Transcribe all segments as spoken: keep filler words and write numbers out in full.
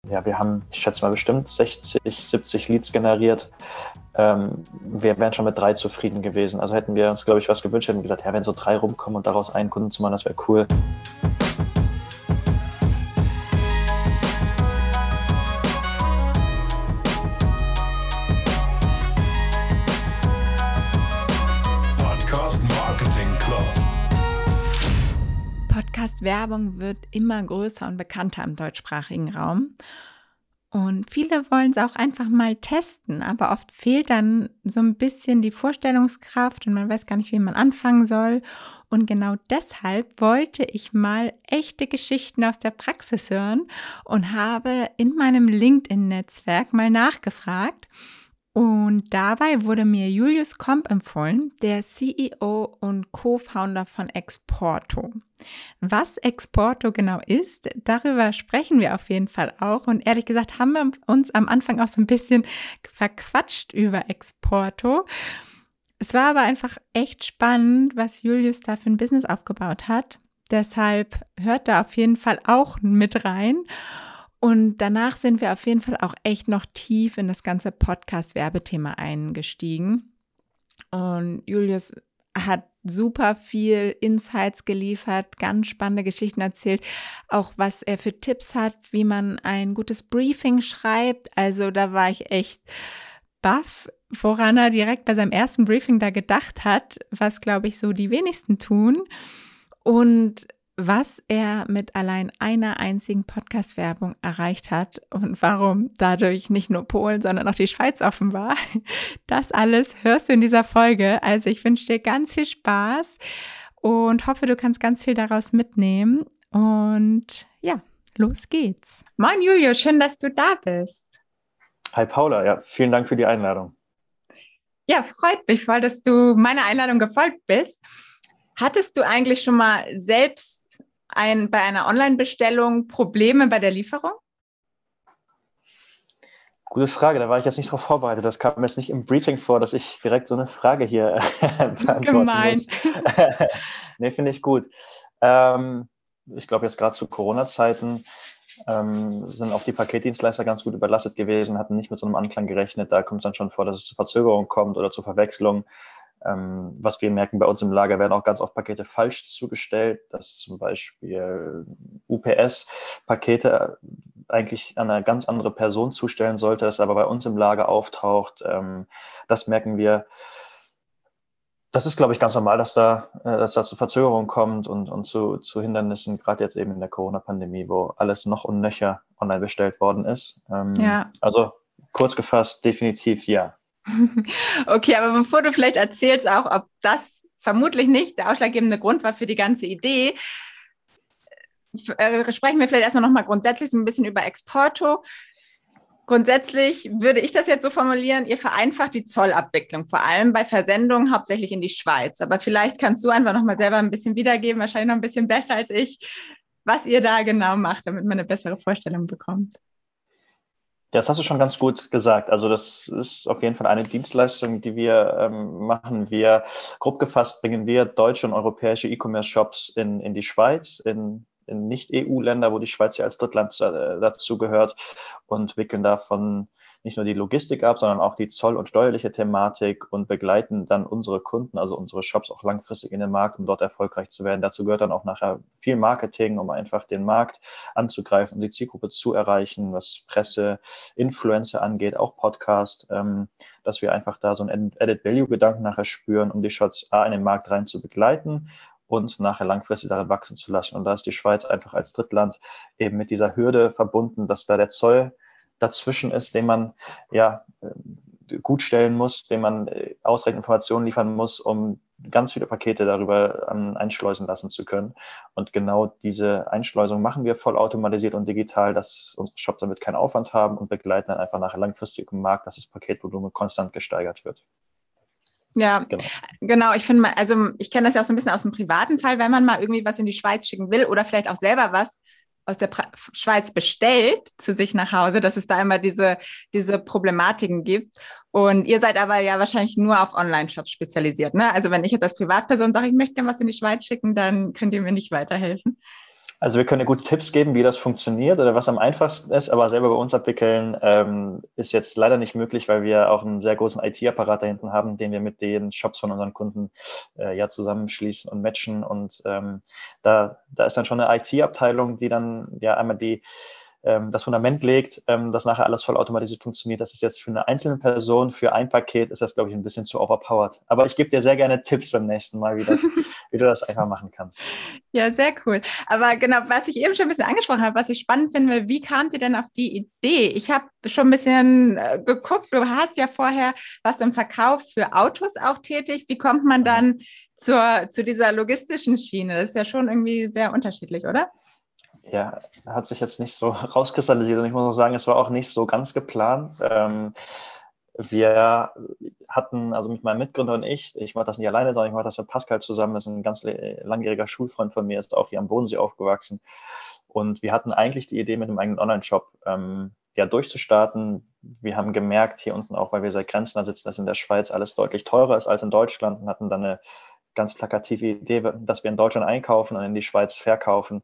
ja, wir haben, ich schätze mal, bestimmt sechzig, siebzig Leads generiert. Ähm, wir wären schon mit drei zufrieden gewesen. Also hätten wir uns, glaube ich, was gewünscht, hätten wir gesagt, ja, wenn so drei rumkommen und daraus einen Kunden zu machen, das wäre cool. Podcast-Werbung wird immer größer und bekannter im deutschsprachigen Raum. Und viele wollen es auch einfach mal testen, aber oft fehlt dann so ein bisschen die Vorstellungskraft und man weiß gar nicht, wie man anfangen soll. Und genau deshalb wollte ich mal echte Geschichten aus der Praxis hören und habe in meinem LinkedIn-Netzwerk mal nachgefragt. Und dabei wurde mir Julius Komp empfohlen, der C E O und Co-Founder von Exporto. Was Exporto genau ist, darüber sprechen wir auf jeden Fall auch. Und ehrlich gesagt haben wir uns am Anfang auch so ein bisschen verquatscht über Exporto. Es war aber einfach echt spannend, was Julius da für ein Business aufgebaut hat. Deshalb hört da auf jeden Fall auch mit rein. Und danach sind wir auf jeden Fall auch echt noch tief in das ganze Podcast-Werbethema eingestiegen. Und Julius hat super viel Insights geliefert, ganz spannende Geschichten erzählt, auch was er für Tipps hat, wie man ein gutes Briefing schreibt. Also da war ich echt baff, woran er direkt bei seinem ersten Briefing da gedacht hat, was, glaube ich, so die wenigsten tun. Und was er mit allein einer einzigen Podcast-Werbung erreicht hat und warum dadurch nicht nur Polen, sondern auch die Schweiz offen war. Das alles hörst du in dieser Folge. Also ich wünsche dir ganz viel Spaß und hoffe, du kannst ganz viel daraus mitnehmen. Und ja, los geht's. Moin Julio, schön, dass du da bist. Hi Paula, ja, vielen Dank für die Einladung. Ja, freut mich voll, dass du meiner Einladung gefolgt bist. Hattest du eigentlich schon mal selbst ein, bei einer Online-Bestellung Probleme bei der Lieferung? Gute Frage, da war ich jetzt nicht darauf vorbereitet. Das kam mir jetzt nicht im Briefing vor, dass ich direkt so eine Frage hier beantworten Gemein. muss. Nee, finde ich gut. Ähm, ich glaube, jetzt gerade zu Corona-Zeiten ähm, sind auch die Paketdienstleister ganz gut überlastet gewesen, hatten nicht mit so einem Anklang gerechnet. Da kommt es dann schon vor, dass es zu Verzögerungen kommt oder zu Verwechslung. Ähm, was wir merken, bei uns im Lager werden auch ganz oft Pakete falsch zugestellt, dass zum Beispiel U P S-Pakete eigentlich an eine ganz andere Person zustellen sollte, das aber bei uns im Lager auftaucht. Ähm, das merken wir. Das ist, glaube ich, ganz normal, dass da, äh, dass da zu Verzögerungen kommt und, und zu, zu Hindernissen, gerade jetzt eben in der Corona-Pandemie, wo alles noch und nöcher online bestellt worden ist. Ähm, ja. Also kurz gefasst, definitiv ja. Okay, aber bevor du vielleicht erzählst auch, ob das vermutlich nicht der ausschlaggebende Grund war für die ganze Idee, äh, sprechen wir vielleicht erstmal nochmal grundsätzlich so ein bisschen über Exporto. Grundsätzlich würde ich das jetzt so formulieren, ihr vereinfacht die Zollabwicklung, vor allem bei Versendungen hauptsächlich in die Schweiz. Aber vielleicht kannst du einfach nochmal selber ein bisschen wiedergeben, wahrscheinlich noch ein bisschen besser als ich, was ihr da genau macht, damit man eine bessere Vorstellung bekommt. Ja, das hast du schon ganz gut gesagt. Also das ist auf jeden Fall eine Dienstleistung, die wir ähm, machen. Wir, grob gefasst, bringen wir deutsche und europäische E-Commerce-Shops in, in die Schweiz, in, in Nicht-E U-Länder, wo die Schweiz ja als Drittland äh, dazu gehört, und wickeln davon nicht nur die Logistik ab, sondern auch die zoll- und steuerliche Thematik und begleiten dann unsere Kunden, also unsere Shops, auch langfristig in den Markt, um dort erfolgreich zu werden. Dazu gehört dann auch nachher viel Marketing, um einfach den Markt anzugreifen, um die Zielgruppe zu erreichen, was Presse, Influencer angeht, auch Podcast, ähm, dass wir einfach da so einen Added-Value-Gedanken nachher spüren, um die Shops A in den Markt rein zu begleiten und nachher langfristig darin wachsen zu lassen. Und da ist die Schweiz einfach als Drittland eben mit dieser Hürde verbunden, dass da der Zoll dazwischen ist, den man ja gut stellen muss, den man ausreichend Informationen liefern muss, um ganz viele Pakete darüber ähm, einschleusen lassen zu können. Und genau diese Einschleusung machen wir vollautomatisiert und digital, dass unsere Shops damit keinen Aufwand haben und begleiten dann einfach nachher langfristig im Markt, dass das Paketvolumen konstant gesteigert wird. Ja, genau. genau. Ich finde, also ich kenne das ja auch so ein bisschen aus dem privaten Fall, wenn man mal irgendwie was in die Schweiz schicken will oder vielleicht auch selber was aus der pra- Schweiz bestellt zu sich nach Hause, dass es da immer diese, diese Problematiken gibt. Und ihr seid aber ja wahrscheinlich nur auf Online-Shops spezialisiert, ne? Also wenn ich jetzt als Privatperson sage, ich möchte gerne was in die Schweiz schicken, dann könnt ihr mir nicht weiterhelfen. Also wir können ja gute Tipps geben, wie das funktioniert oder was am einfachsten ist, aber selber bei uns abwickeln ähm, ist jetzt leider nicht möglich, weil wir auch einen sehr großen I T-Apparat da hinten haben, den wir mit den Shops von unseren Kunden äh, ja zusammenschließen und matchen. Und ähm, da, da ist dann schon eine I T-Abteilung, die dann ja einmal die ähm, das Fundament legt, ähm, dass nachher alles vollautomatisiert funktioniert. Das ist jetzt für eine einzelne Person, für ein Paket ist das, glaube ich, ein bisschen zu overpowered. Aber ich gebe dir sehr gerne Tipps beim nächsten Mal, wie, das, wie du das einfach machen kannst. Ja, sehr cool. Aber genau, was ich eben schon ein bisschen angesprochen habe, was ich spannend finde, wie kamt ihr denn auf die Idee? Ich habe schon ein bisschen äh, geguckt, du hast ja vorher was im Verkauf für Autos auch tätig. Wie kommt man dann zur, zu dieser logistischen Schiene? Das ist ja schon irgendwie sehr unterschiedlich, oder? Ja, hat sich jetzt nicht so rauskristallisiert und ich muss auch sagen, es war auch nicht so ganz geplant. Ähm, wir hatten, also mit meinem Mitgründer und ich, ich mache das nicht alleine, sondern ich mache das mit Pascal zusammen, das ist ein ganz langjähriger Schulfreund von mir, ist auch hier am Bodensee aufgewachsen. Und wir hatten eigentlich die Idee, mit einem eigenen Online-Shop ähm, ja, durchzustarten. Wir haben gemerkt, hier unten auch, weil wir seit Grenzen sitzen, dass in der Schweiz alles deutlich teurer ist als in Deutschland und hatten dann eine ganz plakative Idee, dass wir in Deutschland einkaufen und in die Schweiz verkaufen,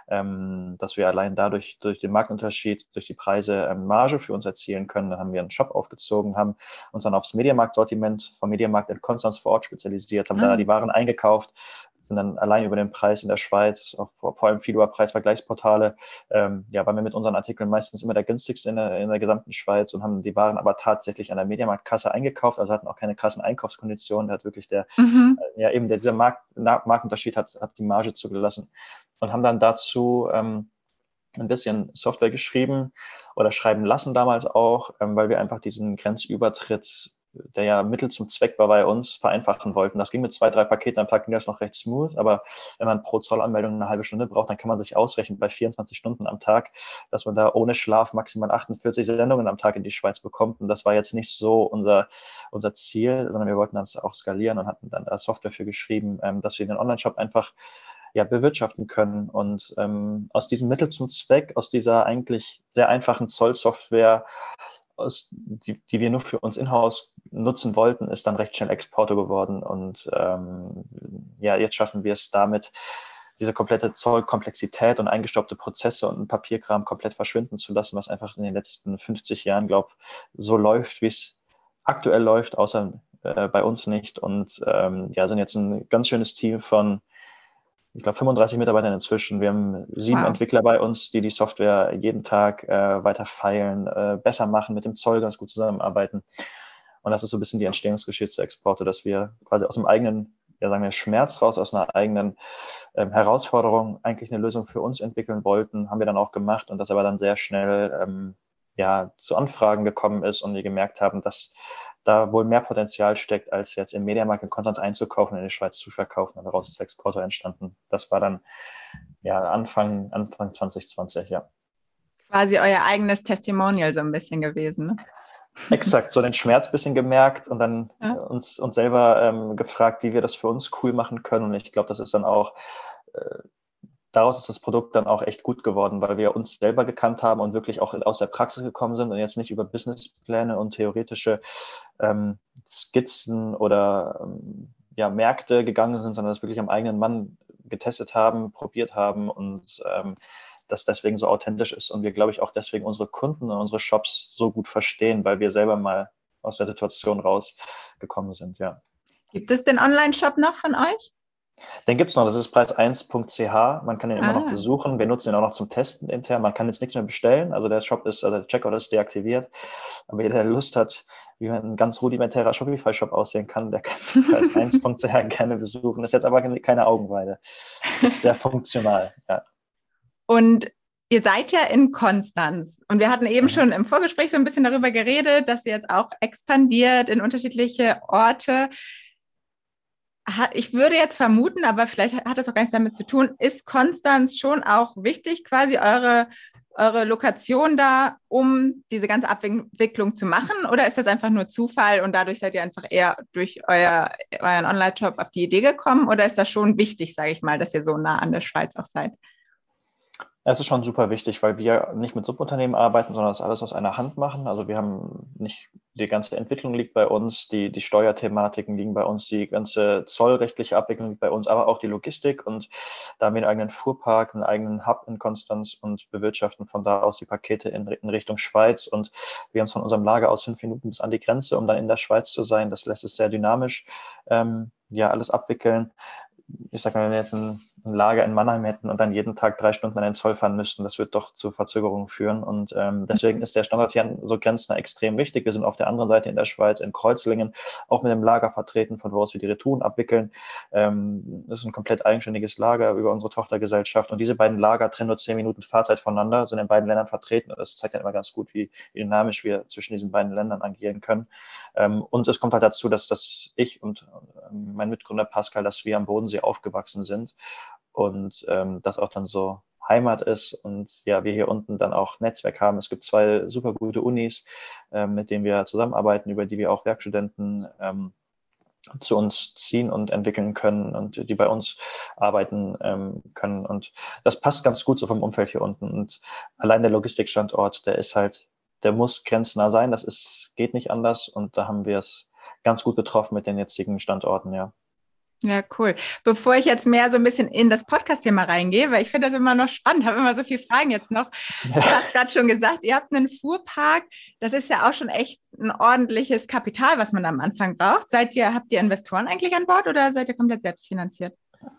ähm, dass wir allein dadurch, durch den Marktunterschied, durch die Preise ähm, Marge für uns erzielen können. Dann haben wir einen Shop aufgezogen, haben uns dann aufs Mediamarkt-Sortiment vom Mediamarkt in Konstanz vor Ort spezialisiert, haben ah. da die Waren eingekauft, sind dann allein über den Preis in der Schweiz, auch vor, vor allem viel über Preisvergleichsportale, ähm, ja, waren wir mit unseren Artikeln meistens immer der günstigste in der, in der gesamten Schweiz und haben die Waren aber tatsächlich an der Mediamarktkasse eingekauft, also hatten auch keine krassen Einkaufskonditionen, da hat wirklich der, mhm. äh, ja eben der, dieser Markt, Markenunterschied hat, hat die Marge zugelassen und haben dann dazu ähm, ein bisschen Software geschrieben oder schreiben lassen damals auch, ähm, weil wir einfach diesen Grenzübertritt, der ja Mittel zum Zweck war, bei uns vereinfachen wollten. Das ging mit zwei, drei Paketen am Tag, ging das noch recht smooth, aber wenn man pro Zollanmeldung eine halbe Stunde braucht, dann kann man sich ausrechnen bei vierundzwanzig Stunden am Tag, dass man da ohne Schlaf maximal achtundvierzig Sendungen am Tag in die Schweiz bekommt. Und das war jetzt nicht so unser, unser Ziel, sondern wir wollten das auch skalieren und hatten dann da Software für geschrieben, dass wir den Online-Shop einfach ja, bewirtschaften können. Und ähm, aus diesem Mittel zum Zweck, aus dieser eigentlich sehr einfachen Zollsoftware, aus, die, die wir nur für uns in-house nutzen wollten, ist dann recht schnell Exporto geworden. Und ähm, ja, jetzt schaffen wir es damit, diese komplette Zollkomplexität und eingestaubte Prozesse und Papierkram komplett verschwinden zu lassen, was einfach in den letzten fünfzig Jahren, glaube ich, so läuft, wie es aktuell läuft, außer äh, bei uns nicht. Und ähm, ja, sind jetzt ein ganz schönes Team von ich glaube, fünfunddreißig Mitarbeiter inzwischen. Wir haben sieben wow. Entwickler bei uns, die die Software jeden Tag äh, weiter feilen, äh, besser machen, mit dem Zoll ganz gut zusammenarbeiten. Und das ist so ein bisschen die Entstehungsgeschichte der Exporte, dass wir quasi aus dem eigenen, ja sagen wir, Schmerz raus, aus einer eigenen ähm, Herausforderung eigentlich eine Lösung für uns entwickeln wollten, haben wir dann auch gemacht und das aber dann sehr schnell ähm, ja zu Anfragen gekommen ist und wir gemerkt haben, dass da wohl mehr Potenzial steckt, als jetzt im Mediamarkt in Konstanz einzukaufen und in die Schweiz zu verkaufen. Und daraus ist Exporto entstanden. Das war dann ja Anfang, Anfang zwanzig zwanzig, ja. Quasi euer eigenes Testimonial so ein bisschen gewesen, ne? Exakt, so den Schmerz ein bisschen gemerkt und dann ja. uns, uns selber ähm, gefragt, wie wir das für uns cool machen können. Und ich glaube, das ist dann auch äh, daraus ist das Produkt dann auch echt gut geworden, weil wir uns selber gekannt haben und wirklich auch aus der Praxis gekommen sind und jetzt nicht über Businesspläne und theoretische ähm, Skizzen oder ähm, ja, Märkte gegangen sind, sondern das wirklich am eigenen Mann getestet haben, probiert haben und ähm, das deswegen so authentisch ist und wir, glaube ich, auch deswegen unsere Kunden und unsere Shops so gut verstehen, weil wir selber mal aus der Situation rausgekommen sind, ja. Gibt es den Online-Shop noch von euch? Den gibt es noch, das ist preis eins punkt c h. Man kann den immer ah. noch besuchen. Wir nutzen ihn auch noch zum Testen intern. Man kann jetzt nichts mehr bestellen. Also der Shop ist, also der Checkout ist deaktiviert. Aber jeder, der Lust hat, wie ein ganz rudimentärer Shopify-Shop aussehen kann, der kann preis eins punkt c h gerne besuchen. Das ist jetzt aber keine Augenweide. Das ist sehr funktional, ja. Und ihr seid ja in Konstanz und wir hatten eben mhm. schon im Vorgespräch so ein bisschen darüber geredet, dass ihr jetzt auch expandiert in unterschiedliche Orte. Ich würde jetzt vermuten, aber vielleicht hat das auch gar nichts damit zu tun, ist Konstanz schon auch wichtig, quasi eure, eure Lokation da, um diese ganze Abwicklung zu machen? Oder ist das einfach nur Zufall und dadurch seid ihr einfach eher durch euer, euren Online-Shop auf die Idee gekommen? Oder ist das schon wichtig, sage ich mal, dass ihr so nah an der Schweiz auch seid? Es ist schon super wichtig, weil wir nicht mit Subunternehmen arbeiten, sondern das alles aus einer Hand machen. Also wir haben nicht die ganze Entwicklung liegt bei uns, die, die Steuerthematiken liegen bei uns, die ganze zollrechtliche Abwicklung liegt bei uns, aber auch die Logistik. Und da haben wir einen eigenen Fuhrpark, einen eigenen Hub in Konstanz und bewirtschaften von da aus die Pakete in, in Richtung Schweiz. Und wir haben es von unserem Lager aus fünf Minuten bis an die Grenze, um dann in der Schweiz zu sein. Das lässt es sehr dynamisch ähm, ja alles abwickeln. Ich sag mal, wenn wir jetzt ein, ein Lager in Mannheim hätten und dann jeden Tag drei Stunden an den Zoll fahren müssten, das wird doch zu Verzögerungen führen. Und ähm, deswegen ist der Standort hier so grenznah extrem wichtig. Wir sind auf der anderen Seite in der Schweiz, in Kreuzlingen, auch mit dem Lager vertreten, von wo aus wir die Retouren abwickeln. Ähm, das ist ein komplett eigenständiges Lager über unsere Tochtergesellschaft. Und diese beiden Lager trennen nur zehn Minuten Fahrzeit voneinander, sind in beiden Ländern vertreten. Und das zeigt dann immer ganz gut, wie, wie dynamisch wir zwischen diesen beiden Ländern agieren können. Ähm, und es kommt halt dazu, dass, dass ich und ähm, mein Mitgründer Pascal, dass wir am Bodensee aufgewachsen sind und ähm, das auch dann so Heimat ist und ja, wir hier unten dann auch Netzwerk haben. Es gibt zwei super gute Unis, ähm, mit denen wir zusammenarbeiten, über die wir auch Werkstudenten ähm, zu uns ziehen und entwickeln können und die bei uns arbeiten ähm, können. Und das passt ganz gut so vom Umfeld hier unten. Und allein der Logistikstandort, der ist halt, der muss grenznah sein. Das ist, geht nicht anders. Und da haben wir es ganz gut getroffen mit den jetzigen Standorten, ja. Ja, cool. Bevor ich jetzt mehr so ein bisschen in das Podcast-Thema reingehe, weil ich finde das immer noch spannend, habe immer so viele Fragen jetzt noch. Du hast gerade schon gesagt, ihr habt einen Fuhrpark. Das ist ja auch schon echt ein ordentliches Kapital, was man am Anfang braucht. Seid ihr, habt ihr Investoren eigentlich an Bord oder seid ihr komplett selbstfinanziert?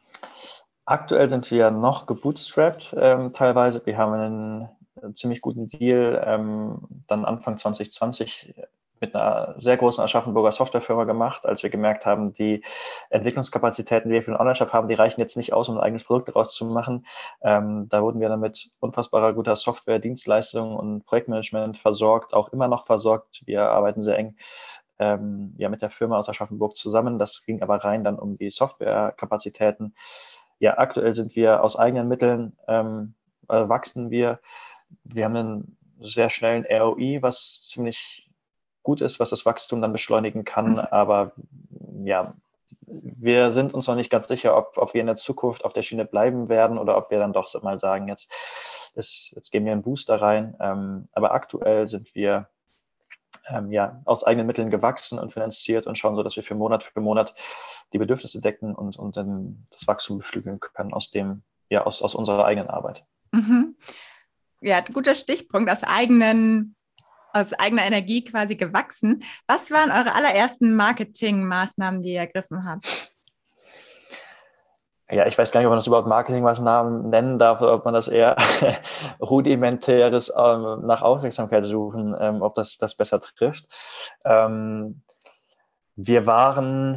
Aktuell sind wir noch gebootstrapped ähm, teilweise. Wir haben einen, einen ziemlich guten Deal ähm, dann Anfang zwanzig zwanzig mit einer sehr großen Aschaffenburger Softwarefirma gemacht, als wir gemerkt haben, die Entwicklungskapazitäten, die wir für den Online-Shop haben, die reichen jetzt nicht aus, um ein eigenes Produkt daraus zu machen. Ähm, da wurden wir dann mit unfassbarer guter Software, Dienstleistungen und Projektmanagement versorgt, auch immer noch versorgt. Wir arbeiten sehr eng ähm, ja, mit der Firma aus Aschaffenburg zusammen. Das ging aber rein dann um die Softwarekapazitäten. Ja, aktuell sind wir aus eigenen Mitteln, ähm, äh, wachsen wir. Wir haben einen sehr schnellen R O I, was ziemlich gut ist, was das Wachstum dann beschleunigen kann. Aber ja, wir sind uns noch nicht ganz sicher, ob, ob wir in der Zukunft auf der Schiene bleiben werden oder ob wir dann doch mal sagen, jetzt, ist, jetzt geben wir einen Booster rein. Ähm, aber aktuell sind wir ähm, ja, aus eigenen Mitteln gewachsen und finanziert und schauen so, dass wir für Monat für Monat die Bedürfnisse decken und, und dann das Wachstum beflügeln können aus dem, ja, aus, aus unserer eigenen Arbeit. Mhm. Ja, guter Stichpunkt, aus eigenen aus eigener Energie quasi gewachsen. Was waren eure allerersten Marketingmaßnahmen, die ihr ergriffen habt? Ja, ich weiß gar nicht, ob man das überhaupt Marketingmaßnahmen nennen darf oder ob man das eher rudimentäres ähm, nach Aufmerksamkeit suchen, ähm, ob das das besser trifft. Ähm, wir waren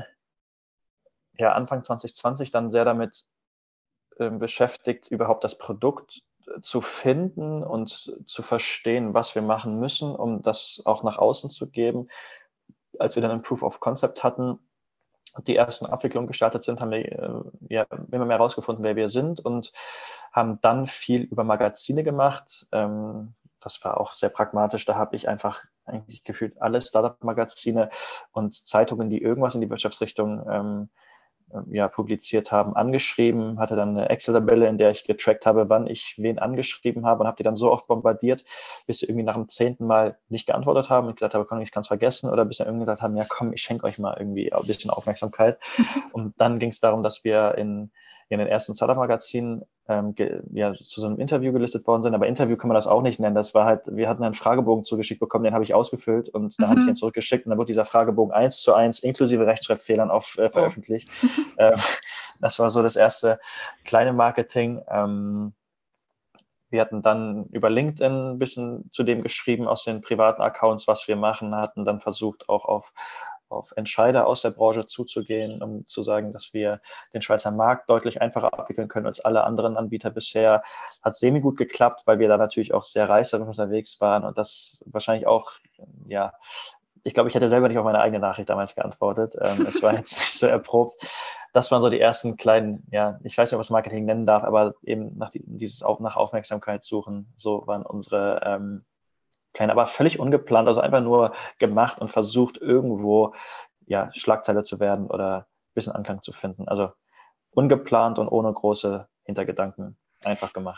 ja Anfang zwanzig zwanzig dann sehr damit ähm, beschäftigt, überhaupt das Produkt zu finden und zu verstehen, was wir machen müssen, um das auch nach außen zu geben. Als wir dann ein Proof of Concept hatten, die ersten Abwicklungen gestartet sind, haben wir äh, ja immer mehr herausgefunden, wer wir sind und haben dann viel über Magazine gemacht. Ähm, das war auch sehr pragmatisch. Da habe ich einfach eigentlich gefühlt alle Startup-Magazine und Zeitungen, die irgendwas in die Wirtschaftsrichtung ähm, ja, publiziert haben, angeschrieben, hatte dann eine Excel-Tabelle, in der ich getrackt habe, wann ich wen angeschrieben habe und habe die dann so oft bombardiert, bis sie irgendwie nach dem zehnten Mal nicht geantwortet haben und gesagt habe, komm, ich kann es vergessen, oder bis sie irgendwie gesagt haben, ja komm, ich schenke euch mal irgendwie ein bisschen Aufmerksamkeit. Und dann ging es darum, dass wir in, in den ersten Startup-Magazinen ähm, ja, zu so einem Interview gelistet worden sind, aber Interview kann man das auch nicht nennen. Das war halt, wir hatten einen Fragebogen zugeschickt bekommen, den habe ich ausgefüllt und da mhm. habe ich den zurückgeschickt und dann wurde dieser Fragebogen eins zu eins inklusive Rechtschreibfehlern auf, äh, veröffentlicht. Oh. Ähm, das war so das erste kleine Marketing. Ähm, wir hatten dann über LinkedIn ein bisschen zu dem geschrieben aus den privaten Accounts, was wir machen, hatten dann versucht auch auf auf Entscheider aus der Branche zuzugehen, um zu sagen, dass wir den Schweizer Markt deutlich einfacher abwickeln können als alle anderen Anbieter bisher. Hat semi gut geklappt, weil wir da natürlich auch sehr reißerisch unterwegs waren und das wahrscheinlich auch, ja, ich glaube, ich hätte selber nicht auf meine eigene Nachricht damals geantwortet. Ähm, es war jetzt nicht so erprobt. Das waren so die ersten kleinen, ja, ich weiß nicht, ob ich es Marketing nennen darf, aber eben nach die, dieses auch nach Aufmerksamkeit suchen, so waren unsere ähm, klein, aber völlig ungeplant, also einfach nur gemacht und versucht, irgendwo ja, Schlagzeile zu werden oder ein bisschen Anklang zu finden. Also ungeplant und ohne große Hintergedanken einfach gemacht, ja.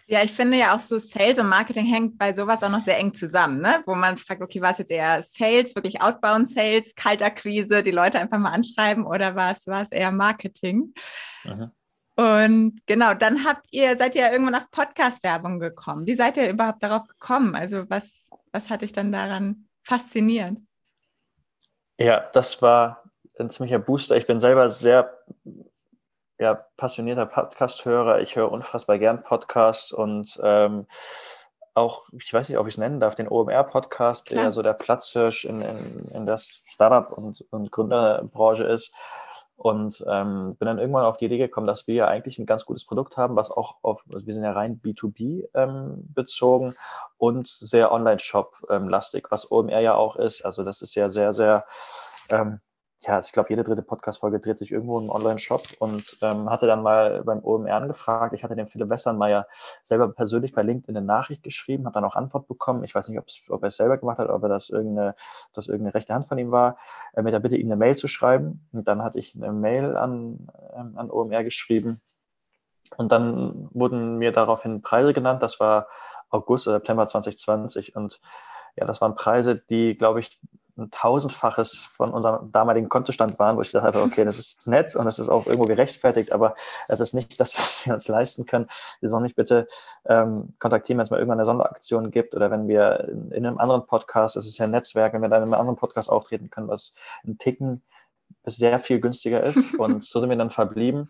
Ja, ich finde ja auch so Sales und Marketing hängt bei sowas auch noch sehr eng zusammen, ne? Wo man fragt, okay, war es jetzt eher Sales, wirklich Outbound Sales, Kaltakquise, die Leute einfach mal anschreiben oder war es, war es eher Marketing? Mhm. Und genau, dann habt ihr, seid ihr ja irgendwann auf Podcast-Werbung gekommen. Wie seid ihr überhaupt darauf gekommen? Also was, was hat dich dann daran fasziniert? Ja, das war ein ziemlicher Booster. Ich bin selber sehr ja, passionierter Podcast-Hörer. Ich höre unfassbar gern Podcasts und ähm, auch, ich weiß nicht, ob ich es nennen darf, den O M R-Podcast, der Klar. so der Platzhirsch in, in, in der Startup- und, und Gründerbranche ist. Und ähm, bin dann irgendwann auf die Idee gekommen, dass wir ja eigentlich ein ganz gutes Produkt haben, was auch auf, also wir sind ja rein B zwei B ähm, bezogen und sehr Online-Shop-lastig, ähm, was O M R ja auch ist. Also das ist ja sehr, sehr ähm, ja, also ich glaube, jede dritte Podcast-Folge dreht sich irgendwo im Online-Shop und ähm, hatte dann mal beim O M R angefragt. Ich hatte dem Philipp Wessernmeier selber persönlich bei LinkedIn eine Nachricht geschrieben, habe dann auch Antwort bekommen. Ich weiß nicht, ob er es selber gemacht hat, ob er das irgendeine, das irgendeine rechte Hand von ihm war, äh, mit der Bitte, ihm eine Mail zu schreiben. Und dann hatte ich eine Mail an, ähm, an O M R geschrieben und dann wurden mir daraufhin Preise genannt. Das war August oder September zwanzig zwanzig und ja, das waren Preise, die, glaube ich, ein Tausendfaches von unserem damaligen Kontostand waren, wo ich dachte, okay, das ist nett und das ist auch irgendwo gerechtfertigt, aber es ist nicht das, was wir uns leisten können. Sie sollen mich bitte ähm, kontaktieren, wenn es mal irgendwann eine Sonderaktion gibt oder wenn wir in, in einem anderen Podcast, das ist ja ein Netzwerk, wenn wir dann in einem anderen Podcast auftreten können, was ein Ticken bis sehr viel günstiger ist. Und so sind wir dann verblieben.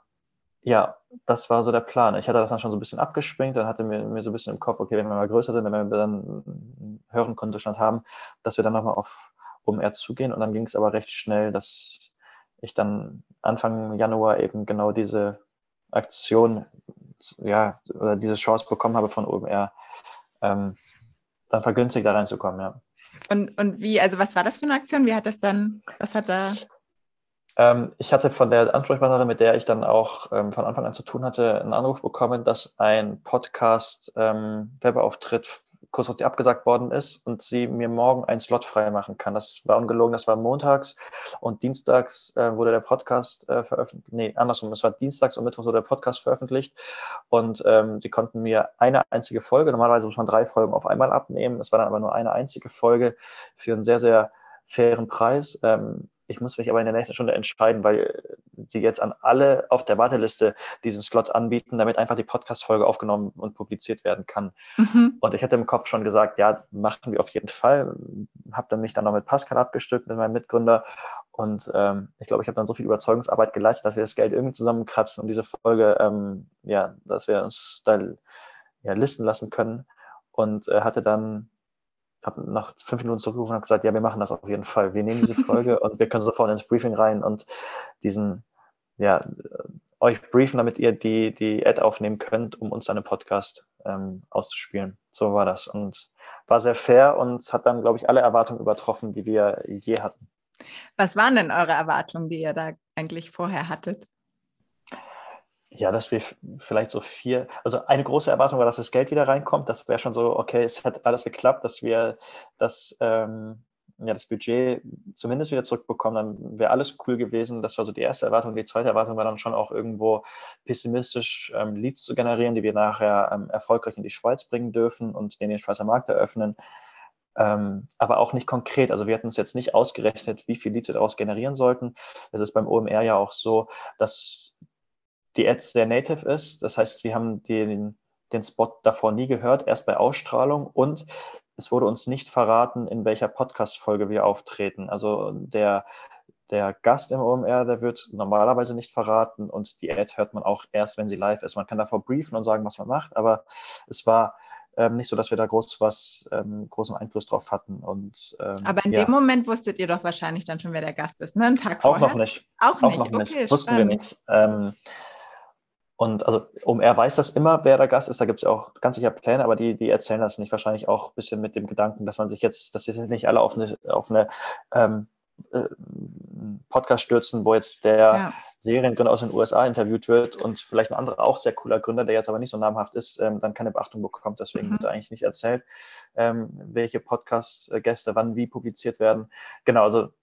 Ja, das war so der Plan. Ich hatte das dann schon so ein bisschen abgespringt, dann hatte mir, mir so ein bisschen im Kopf, okay, wenn wir mal größer sind, wenn wir dann einen höheren Kontostand haben, dass wir dann nochmal auf O M R zugehen. Und dann ging es aber recht schnell, dass ich dann Anfang Januar eben genau diese Aktion, ja, oder diese Chance bekommen habe von O M R, ähm, dann vergünstigt da reinzukommen, ja. Und, und wie, also was war das für eine Aktion? Wie hat das dann, was hat da? Ähm, ich hatte von der Ansprechpartnerin, mit der ich dann auch ähm, von Anfang an zu tun hatte, einen Anruf bekommen, dass ein Podcast-Webauftritt ähm, kurzfristig abgesagt worden ist und sie mir morgen einen Slot frei machen kann. Das war ungelogen, das war montags und dienstags äh, wurde der Podcast äh, veröffentlicht. Nee, andersrum, es war dienstags und mittwochs wurde der Podcast veröffentlicht und ähm, sie konnten mir eine einzige Folge, normalerweise muss man drei Folgen auf einmal abnehmen, es war dann aber nur eine einzige Folge für einen sehr, sehr fairen Preis. Ähm, ich muss mich aber in der nächsten Stunde entscheiden, weil sie jetzt an alle auf der Warteliste diesen Slot anbieten, damit einfach die Podcast-Folge aufgenommen und publiziert werden kann. Mhm. Und ich hatte im Kopf schon gesagt, ja, machen wir auf jeden Fall. Habe dann mich dann noch mit Pascal abgestimmt, mit meinem Mitgründer. Und ähm, ich glaube, ich habe dann so viel Überzeugungsarbeit geleistet, dass wir das Geld irgendwie zusammenkratzen und diese Folge, ähm, ja, dass wir uns da ja, listen lassen können. Und äh, hatte dann habe nach fünf Minuten zurückgerufen und gesagt, ja, wir machen das auf jeden Fall. Wir nehmen diese Folge und wir können sofort ins Briefing rein und diesen, ja, euch briefen, damit ihr die, die Ad aufnehmen könnt, um uns dann im Podcast ähm, auszuspielen. So war das und war sehr fair und hat dann, glaube ich, alle Erwartungen übertroffen, die wir je hatten. Was waren denn eure Erwartungen, die ihr da eigentlich vorher hattet? Ja, dass wir vielleicht so vier, also eine große Erwartung war, dass das Geld wieder reinkommt. Das wäre schon so, okay, es hat alles geklappt, dass wir das, ähm, ja, das Budget zumindest wieder zurückbekommen, dann wäre alles cool gewesen. Das war so die erste Erwartung. Die zweite Erwartung war dann schon auch irgendwo pessimistisch, ähm, Leads zu generieren, die wir nachher ähm, erfolgreich in die Schweiz bringen dürfen und den Schweizer Markt eröffnen. Ähm, aber auch nicht konkret. Also wir hatten uns jetzt nicht ausgerechnet, wie viel Leads wir daraus generieren sollten. Es ist beim O M R ja auch so, dass die Ad sehr native ist. Das heißt, wir haben den, den Spot davor nie gehört, erst bei Ausstrahlung und es wurde uns nicht verraten, in welcher Podcast-Folge wir auftreten. Also der, der Gast im O M R, der wird normalerweise nicht verraten und die Ad hört man auch erst, wenn sie live ist. Man kann davor briefen und sagen, was man macht, aber es war ähm, nicht so, dass wir da groß was, ähm, großen Einfluss drauf hatten. Und ähm, Aber in dem ja, Moment wusstet ihr doch wahrscheinlich dann schon, wer der Gast ist, ne? Einen Tag auch noch vorher? nicht. Auch Auch nicht. noch nicht. Okay, Wussten wir spannend. nicht. Ähm, Und also O M R weiß das immer, wer der Gast ist. Da gibt es ja auch ganz sicher Pläne, aber die, die erzählen das nicht. Wahrscheinlich auch ein bisschen mit dem Gedanken, dass man sich jetzt, dass sich jetzt nicht alle auf eine, auf eine ähm, äh, Podcast stürzen, wo jetzt der Ja. Seriengründer aus den U S A interviewt wird und vielleicht ein anderer auch sehr cooler Gründer, der jetzt aber nicht so namhaft ist, ähm, dann keine Beachtung bekommt. Deswegen wird Mhm. da eigentlich nicht erzählt, ähm, welche Podcast-Gäste wann wie publiziert werden. Genau, also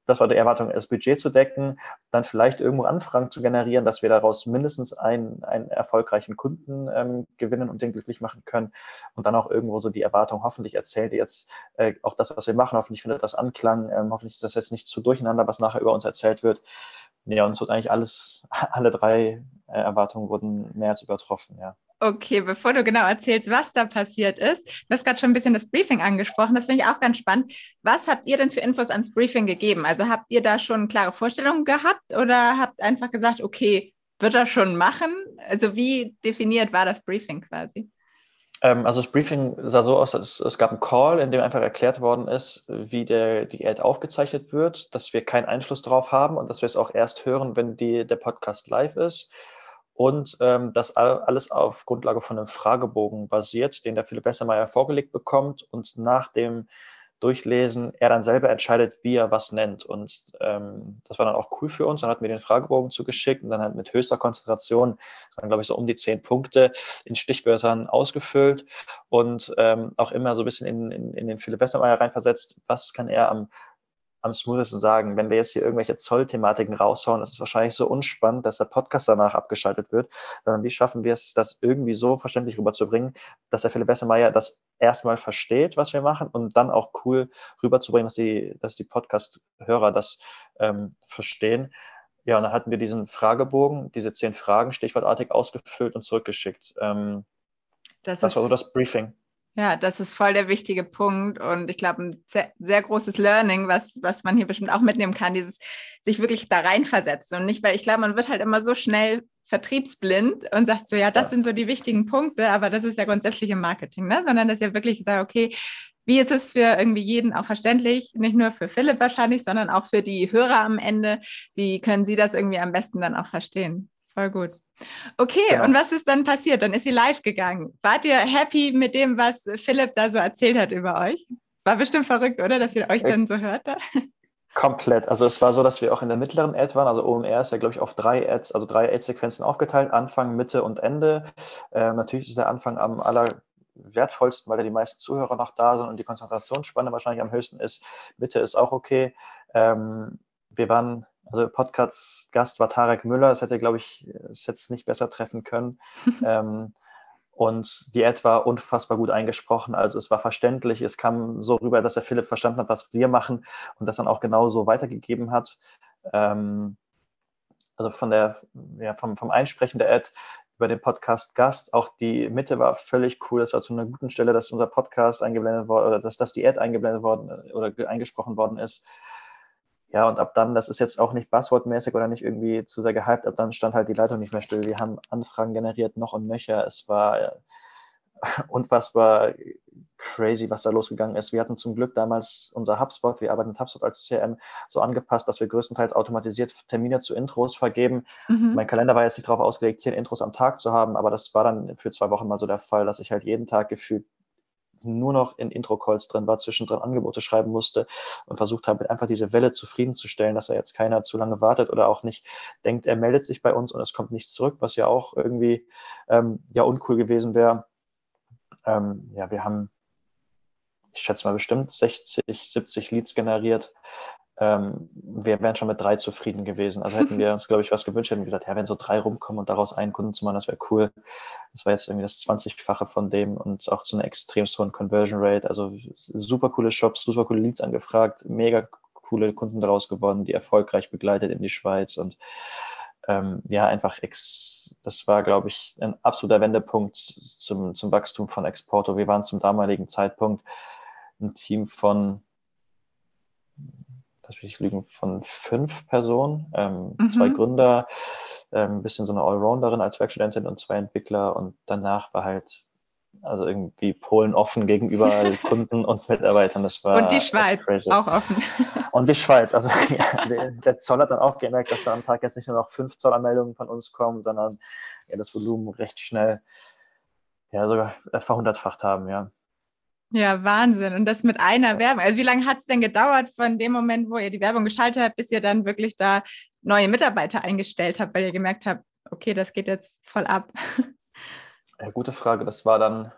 das war die Erwartung, das Budget zu decken, dann vielleicht irgendwo Anfragen zu generieren, dass wir daraus mindestens einen, einen erfolgreichen Kunden ähm, gewinnen und den glücklich machen können und dann auch irgendwo so die Erwartung, hoffentlich erzählt ihr jetzt äh, auch das, was wir machen, hoffentlich findet das Anklang, ähm, hoffentlich ist das jetzt nicht zu durcheinander, was nachher über uns erzählt wird. Ja, uns wird eigentlich alles, alle drei äh, Erwartungen wurden mehr als übertroffen, ja. Okay, bevor du genau erzählst, was da passiert ist, du hast gerade schon ein bisschen das Briefing angesprochen, das finde ich auch ganz spannend. Was habt ihr denn für Infos ans Briefing gegeben? Also habt ihr da schon klare Vorstellungen gehabt oder habt einfach gesagt, okay, wird er schon machen? Also wie definiert war das Briefing quasi? Ähm, also das Briefing sah so aus, dass es gab einen Call, in dem einfach erklärt worden ist, wie der, die Ad aufgezeichnet wird, dass wir keinen Einfluss darauf haben und dass wir es auch erst hören, wenn die, der Podcast live ist. Und ähm, das alles auf Grundlage von einem Fragebogen basiert, den der Philipp Bessermeier vorgelegt bekommt und nach dem Durchlesen er dann selber entscheidet, wie er was nennt. Und ähm, das war dann auch cool für uns. Dann hatten wir den Fragebogen zugeschickt und dann halt mit höchster Konzentration, dann glaube ich so um die zehn Punkte in Stichwörtern ausgefüllt und ähm, auch immer so ein bisschen in, in, in den Philipp Bessermeier reinversetzt, was kann er am am smoothesten sagen, wenn wir jetzt hier irgendwelche Zollthematiken raushauen, das ist wahrscheinlich so unspannend, dass der Podcast danach abgeschaltet wird, sondern wie schaffen wir es, das irgendwie so verständlich rüberzubringen, dass der Philipp Bessermeier das erstmal versteht, was wir machen und dann auch cool rüberzubringen, dass die, dass die Podcast-Hörer das ähm, verstehen. Ja, und dann hatten wir diesen Fragebogen, diese zehn Fragen stichwortartig ausgefüllt und zurückgeschickt. Ähm, Das das war so ist das Briefing. Ja, das ist voll der wichtige Punkt und ich glaube, ein sehr, sehr großes Learning, was, was man hier bestimmt auch mitnehmen kann, dieses sich wirklich da reinversetzen und nicht, weil ich glaube, man wird halt immer so schnell vertriebsblind und sagt so, ja, das Ja. sind so die wichtigen Punkte, aber das ist ja grundsätzlich im Marketing, ne? Sondern dass ja wirklich sagt, okay, wie ist es für irgendwie jeden auch verständlich, nicht nur für Philipp wahrscheinlich, sondern auch für die Hörer am Ende, wie können sie das irgendwie am besten dann auch verstehen? Voll gut. Okay, und Genau. was ist dann passiert? Dann ist sie live gegangen. Wart ihr happy mit dem, was Philipp da so erzählt hat über euch? War bestimmt verrückt, oder? Dass ihr euch Äh, dann so hört. Da? Komplett. Also es war so, dass wir auch in der mittleren Ad waren. Also O M R ist ja, glaube ich, auf drei Ads, also drei Ad-Sequenzen aufgeteilt, Anfang, Mitte und Ende. Ähm, natürlich ist der Anfang am allerwertvollsten, weil da die meisten Zuhörer noch da sind und die Konzentrationsspanne wahrscheinlich am höchsten ist. Mitte ist auch okay. Ähm, wir waren, also Podcast-Gast war Tarek Müller. Das hätte, glaube ich, es hätte es nicht besser treffen können. ähm, Und die Ad war unfassbar gut eingesprochen. Also es war verständlich. Es kam so rüber, dass der Philipp verstanden hat, was wir machen und das dann auch genauso weitergegeben hat. Ähm, also von der, ja, vom, vom Einsprechen der Ad über den Podcast Gast. Auch die Mitte war völlig cool. Das war zu einer guten Stelle, dass unser Podcast eingeblendet wurde oder dass, dass die Ad eingeblendet worden oder eingesprochen worden ist. Ja, und ab dann, das ist jetzt auch nicht buzzwordmäßig oder nicht irgendwie zu sehr gehypt, ab dann stand halt die Leitung nicht mehr still. Wir haben Anfragen generiert, noch und nöcher. Es war unfassbar crazy, was da losgegangen ist. Wir hatten zum Glück damals unser HubSpot, wir arbeiten mit HubSpot als C R M, so angepasst, dass wir größtenteils automatisiert Termine zu Intros vergeben. Mhm. Mein Kalender war jetzt nicht darauf ausgelegt, zehn Intros am Tag zu haben, aber das war dann für zwei Wochen mal so der Fall, dass ich halt jeden Tag gefühlt nur noch in Intro-Calls drin war, zwischendrin Angebote schreiben musste und versucht habe, einfach diese Welle zufriedenzustellen, dass da jetzt keiner zu lange wartet oder auch nicht denkt, er meldet sich bei uns und es kommt nichts zurück, was ja auch irgendwie ähm, ja uncool gewesen wäre. Ähm, ja, wir haben, ich schätze mal, bestimmt sechzig, siebzig Leads generiert. Ähm, wir wären schon mit drei zufrieden gewesen. Also hätten wir uns, glaube ich, was gewünscht, hätten wir gesagt, ja, wenn so drei rumkommen und daraus einen Kunden zu machen, das wäre cool. Das war jetzt irgendwie das zwanzigfache von dem und auch zu einer extrem hohen Conversion Rate. Also super coole Shops, super coole Leads angefragt, mega coole Kunden daraus gewonnen, die erfolgreich begleitet in die Schweiz und ähm, ja, einfach, ex, das war, glaube ich, ein absoluter Wendepunkt zum, zum Wachstum von Exporto. Wir waren zum damaligen Zeitpunkt ein Team von lass mich lügen, von fünf Personen, ähm, zwei Mhm. Gründer, ähm, ein bisschen so eine Allrounderin als Werkstudentin und zwei Entwickler und danach war halt also irgendwie Polen offen gegenüber Kunden und Mitarbeitern. Das Und die war echt Schweiz, crazy. auch offen. Und die Schweiz, also ja, der, der Zoll hat dann auch gemerkt, dass da am Tag jetzt nicht nur noch fünf Zollanmeldungen von uns kommen, sondern ja, das Volumen recht schnell ja sogar verhundertfacht haben, ja. Ja, Wahnsinn. Und das mit einer Werbung. Also wie lange hat es denn gedauert von dem Moment, wo ihr die Werbung geschaltet habt, bis ihr dann wirklich da neue Mitarbeiter eingestellt habt, weil ihr gemerkt habt, okay, das geht jetzt voll ab? Ja, gute Frage. Das war dann,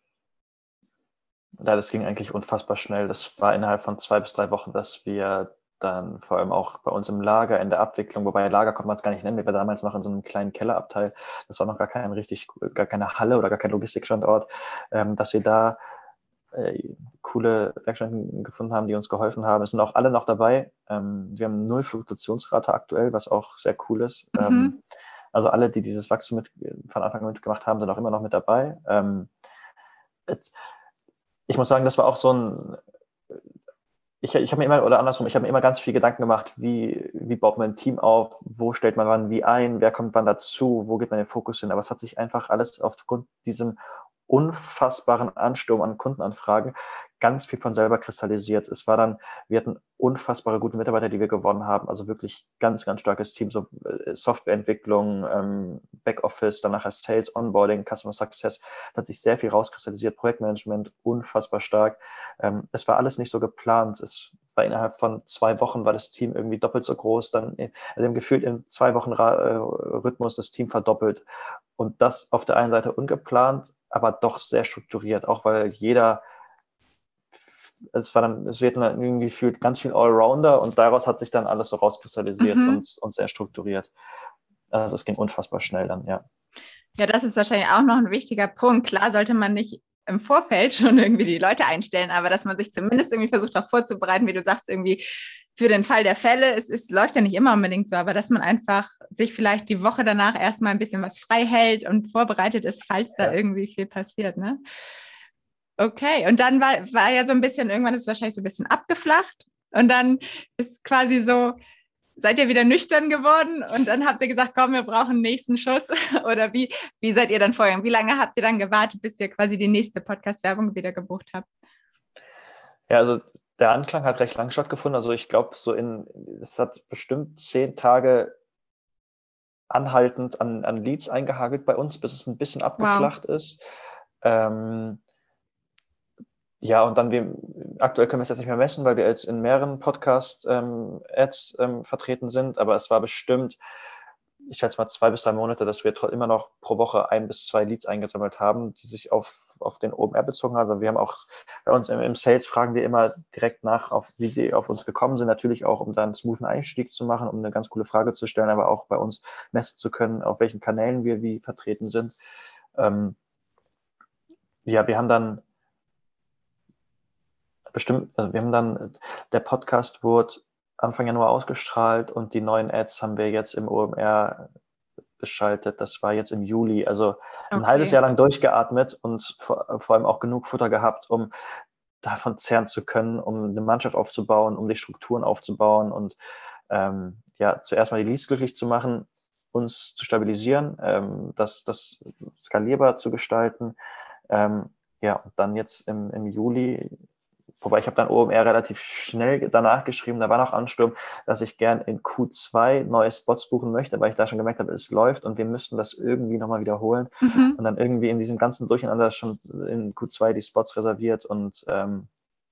ja, das ging eigentlich unfassbar schnell. Das war innerhalb von zwei bis drei Wochen, dass wir dann vor allem auch bei uns im Lager, in der Abwicklung, wobei Lager konnte man es gar nicht nennen, wir waren damals noch in so einem kleinen Kellerabteil, das war noch gar kein richtig, gar keine Halle oder gar kein Logistikstandort, ähm, dass wir da äh, coole Werkstätten gefunden haben, die uns geholfen haben. Es sind auch alle noch dabei. Ähm, wir haben null Fluktuationsrate aktuell, was auch sehr cool ist. Mhm. Ähm, also alle, die dieses Wachstum mit, von Anfang an mitgemacht haben, sind auch immer noch mit dabei. Ähm, jetzt, ich muss sagen, das war auch so ein ich, ich habe mir immer, oder andersrum, ich habe mir immer ganz viel Gedanken gemacht, wie, wie baut man ein Team auf, wo stellt man wann wie ein, wer kommt wann dazu, wo geht man den Fokus hin. Aber es hat sich einfach alles aufgrund diesem unfassbaren Ansturm an Kundenanfragen ganz viel von selber kristallisiert. Es war dann, wir hatten unfassbare gute Mitarbeiter, die wir gewonnen haben, also wirklich ganz, ganz starkes Team, so äh, Softwareentwicklung, ähm, Backoffice, dann nachher Sales, Onboarding, Customer Success, da hat sich sehr viel rauskristallisiert, Projektmanagement, unfassbar stark. Ähm, es war alles nicht so geplant. Es war innerhalb von zwei Wochen war das Team irgendwie doppelt so groß. Dann, also im gefühlt in zwei Wochen Ra- äh, Rhythmus das Team verdoppelt. Und das auf der einen Seite ungeplant, aber doch sehr strukturiert. Auch weil jeder, es war dann, es wird dann irgendwie gefühlt ganz viel Allrounder und daraus hat sich dann alles so rauskristallisiert Mhm. und, und sehr strukturiert. Also es ging unfassbar schnell dann, ja. Ja, das ist wahrscheinlich auch noch ein wichtiger Punkt. Klar sollte man nicht im Vorfeld schon irgendwie die Leute einstellen, aber dass man sich zumindest irgendwie versucht, auch vorzubereiten, wie du sagst, irgendwie für den Fall der Fälle. Es ist, läuft ja nicht immer unbedingt so, aber dass man einfach sich vielleicht die Woche danach erstmal ein bisschen was frei hält und vorbereitet ist, falls da Ja. irgendwie viel passiert, ne? Okay, und dann war, war ja so ein bisschen, irgendwann ist es wahrscheinlich so ein bisschen abgeflacht und dann ist quasi so, seid ihr wieder nüchtern geworden und dann habt ihr gesagt, komm, wir brauchen einen nächsten Schuss? Oder wie, wie seid ihr dann vorgegangen? Wie lange habt ihr dann gewartet, bis ihr quasi die nächste Podcast-Werbung wieder gebucht habt? Ja, also der Anklang hat recht lang stattgefunden. Also ich glaube, so in, es hat bestimmt zehn Tage anhaltend an, an Leads eingehagelt bei uns, bis es ein bisschen Wow. abgeflacht ist. Ähm, ja, und dann, wir, aktuell können wir es jetzt nicht mehr messen, weil wir jetzt in mehreren Podcast-Ads ähm, ähm, vertreten sind, aber es war bestimmt, ich schätze mal zwei bis drei Monate, dass wir immer noch pro Woche ein bis zwei Leads eingesammelt haben, die sich auf, auf den O M R bezogen haben. Also wir haben auch bei uns im, im Sales fragen wir immer direkt nach, auf, wie sie auf uns gekommen sind. Natürlich auch, um da einen smoothen Einstieg zu machen, um eine ganz coole Frage zu stellen, aber auch bei uns messen zu können, auf welchen Kanälen wir wie vertreten sind. Ähm, ja, wir haben dann bestimmt, also wir haben dann, der Podcast wurde Anfang Januar ausgestrahlt und die neuen Ads haben wir jetzt im O M R geschaltet. Das war jetzt im Juli. Also ein halbes Okay. Jahr lang durchgeatmet und vor, vor allem auch genug Futter gehabt, um davon zehren zu können, um eine Mannschaft aufzubauen, um die Strukturen aufzubauen und ähm, ja, zuerst mal die Leads glücklich zu machen, uns zu stabilisieren, ähm, das, das skalierbar zu gestalten. Ähm, ja, und dann jetzt im, im Juli, wobei ich habe dann O M R relativ schnell danach geschrieben, da war noch Ansturm, dass ich gern in Q zwei neue Spots buchen möchte, weil ich da schon gemerkt habe, es läuft und wir müssen das irgendwie nochmal wiederholen. Mhm. Und dann irgendwie in diesem ganzen Durcheinander schon in Q zwei die Spots reserviert und ähm,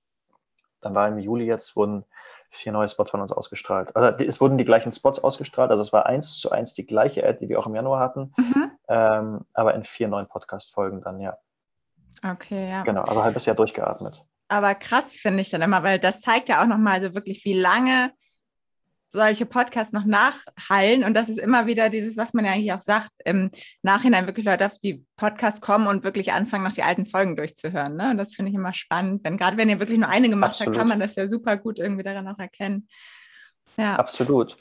dann war im Juli jetzt, wurden vier neue Spots von uns ausgestrahlt. Also die, es wurden die gleichen Spots ausgestrahlt, also es war eins zu eins die gleiche Ad, die wir auch im Januar hatten, Mhm. ähm, aber in vier neuen Podcast-Folgen dann, ja. Okay, ja. Genau, also ein halbes Jahr durchgeatmet. Aber krass finde ich dann immer, weil das zeigt ja auch nochmal so wirklich, wie lange solche Podcasts noch nachhallen. Und das ist immer wieder dieses, was man ja eigentlich auch sagt, im Nachhinein wirklich Leute auf die Podcasts kommen und wirklich anfangen, noch die alten Folgen durchzuhören. Ne? Und das finde ich immer spannend. Wenn, gerade wenn ihr wirklich nur eine gemacht habt, kann Absolut. man das ja super gut irgendwie daran auch erkennen. Ja. Absolut.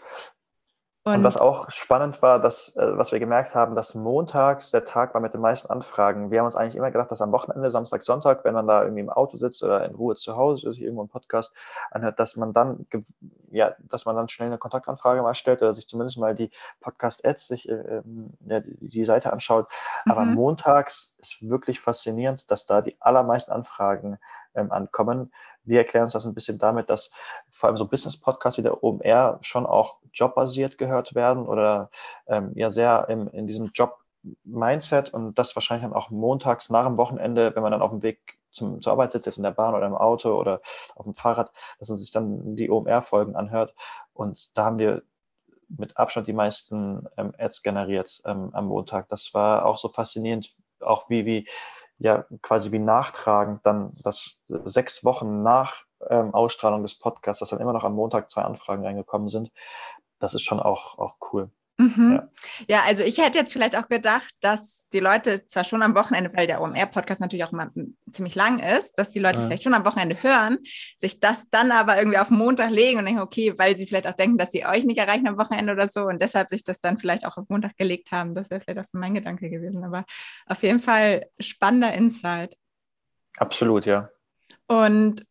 Und was Und auch spannend war, dass, äh, was wir gemerkt haben, dass montags der Tag war mit den meisten Anfragen. Wir haben uns eigentlich immer gedacht, dass am Wochenende, Samstag, Sonntag, wenn man da irgendwie im Auto sitzt oder in Ruhe zu Hause, sich irgendwo einen Podcast anhört, dass man dann, ja, dass man dann schnell eine Kontaktanfrage mal stellt oder sich zumindest mal die Podcast-Ads, sich äh, ja, die, die Seite anschaut. Aber mhm. montags ist wirklich faszinierend, dass da die allermeisten Anfragen ähm, ankommen. Wir erklären uns das ein bisschen damit, dass vor allem so Business-Podcasts wie der O M R schon auch jobbasiert gehört werden oder ähm, ja sehr im, in diesem Job-Mindset und das wahrscheinlich dann auch montags nach dem Wochenende, wenn man dann auf dem Weg zum, zur Arbeit sitzt, jetzt in der Bahn oder im Auto oder auf dem Fahrrad, dass man sich dann die O M R-Folgen anhört. Und da haben wir mit Abstand die meisten ähm, Ads generiert ähm, am Montag. Das war auch so faszinierend, auch wie, wie ja quasi wie nachtragend dann das sechs Wochen nach ähm, Ausstrahlung des Podcasts, dass dann immer noch am Montag zwei Anfragen reingekommen sind. Das ist schon auch, auch cool. Mhm. Ja. Ja, also ich hätte jetzt vielleicht auch gedacht, dass die Leute zwar schon am Wochenende, weil der O M R-Podcast natürlich auch immer ziemlich lang ist, dass die Leute Mhm. vielleicht schon am Wochenende hören, sich das dann aber irgendwie auf den Montag legen und denken, okay, weil sie vielleicht auch denken, dass sie euch nicht erreichen am Wochenende oder so und deshalb sich das dann vielleicht auch auf Montag gelegt haben. Das wäre vielleicht auch so mein Gedanke gewesen, aber auf jeden Fall spannender Insight. Absolut, ja. Und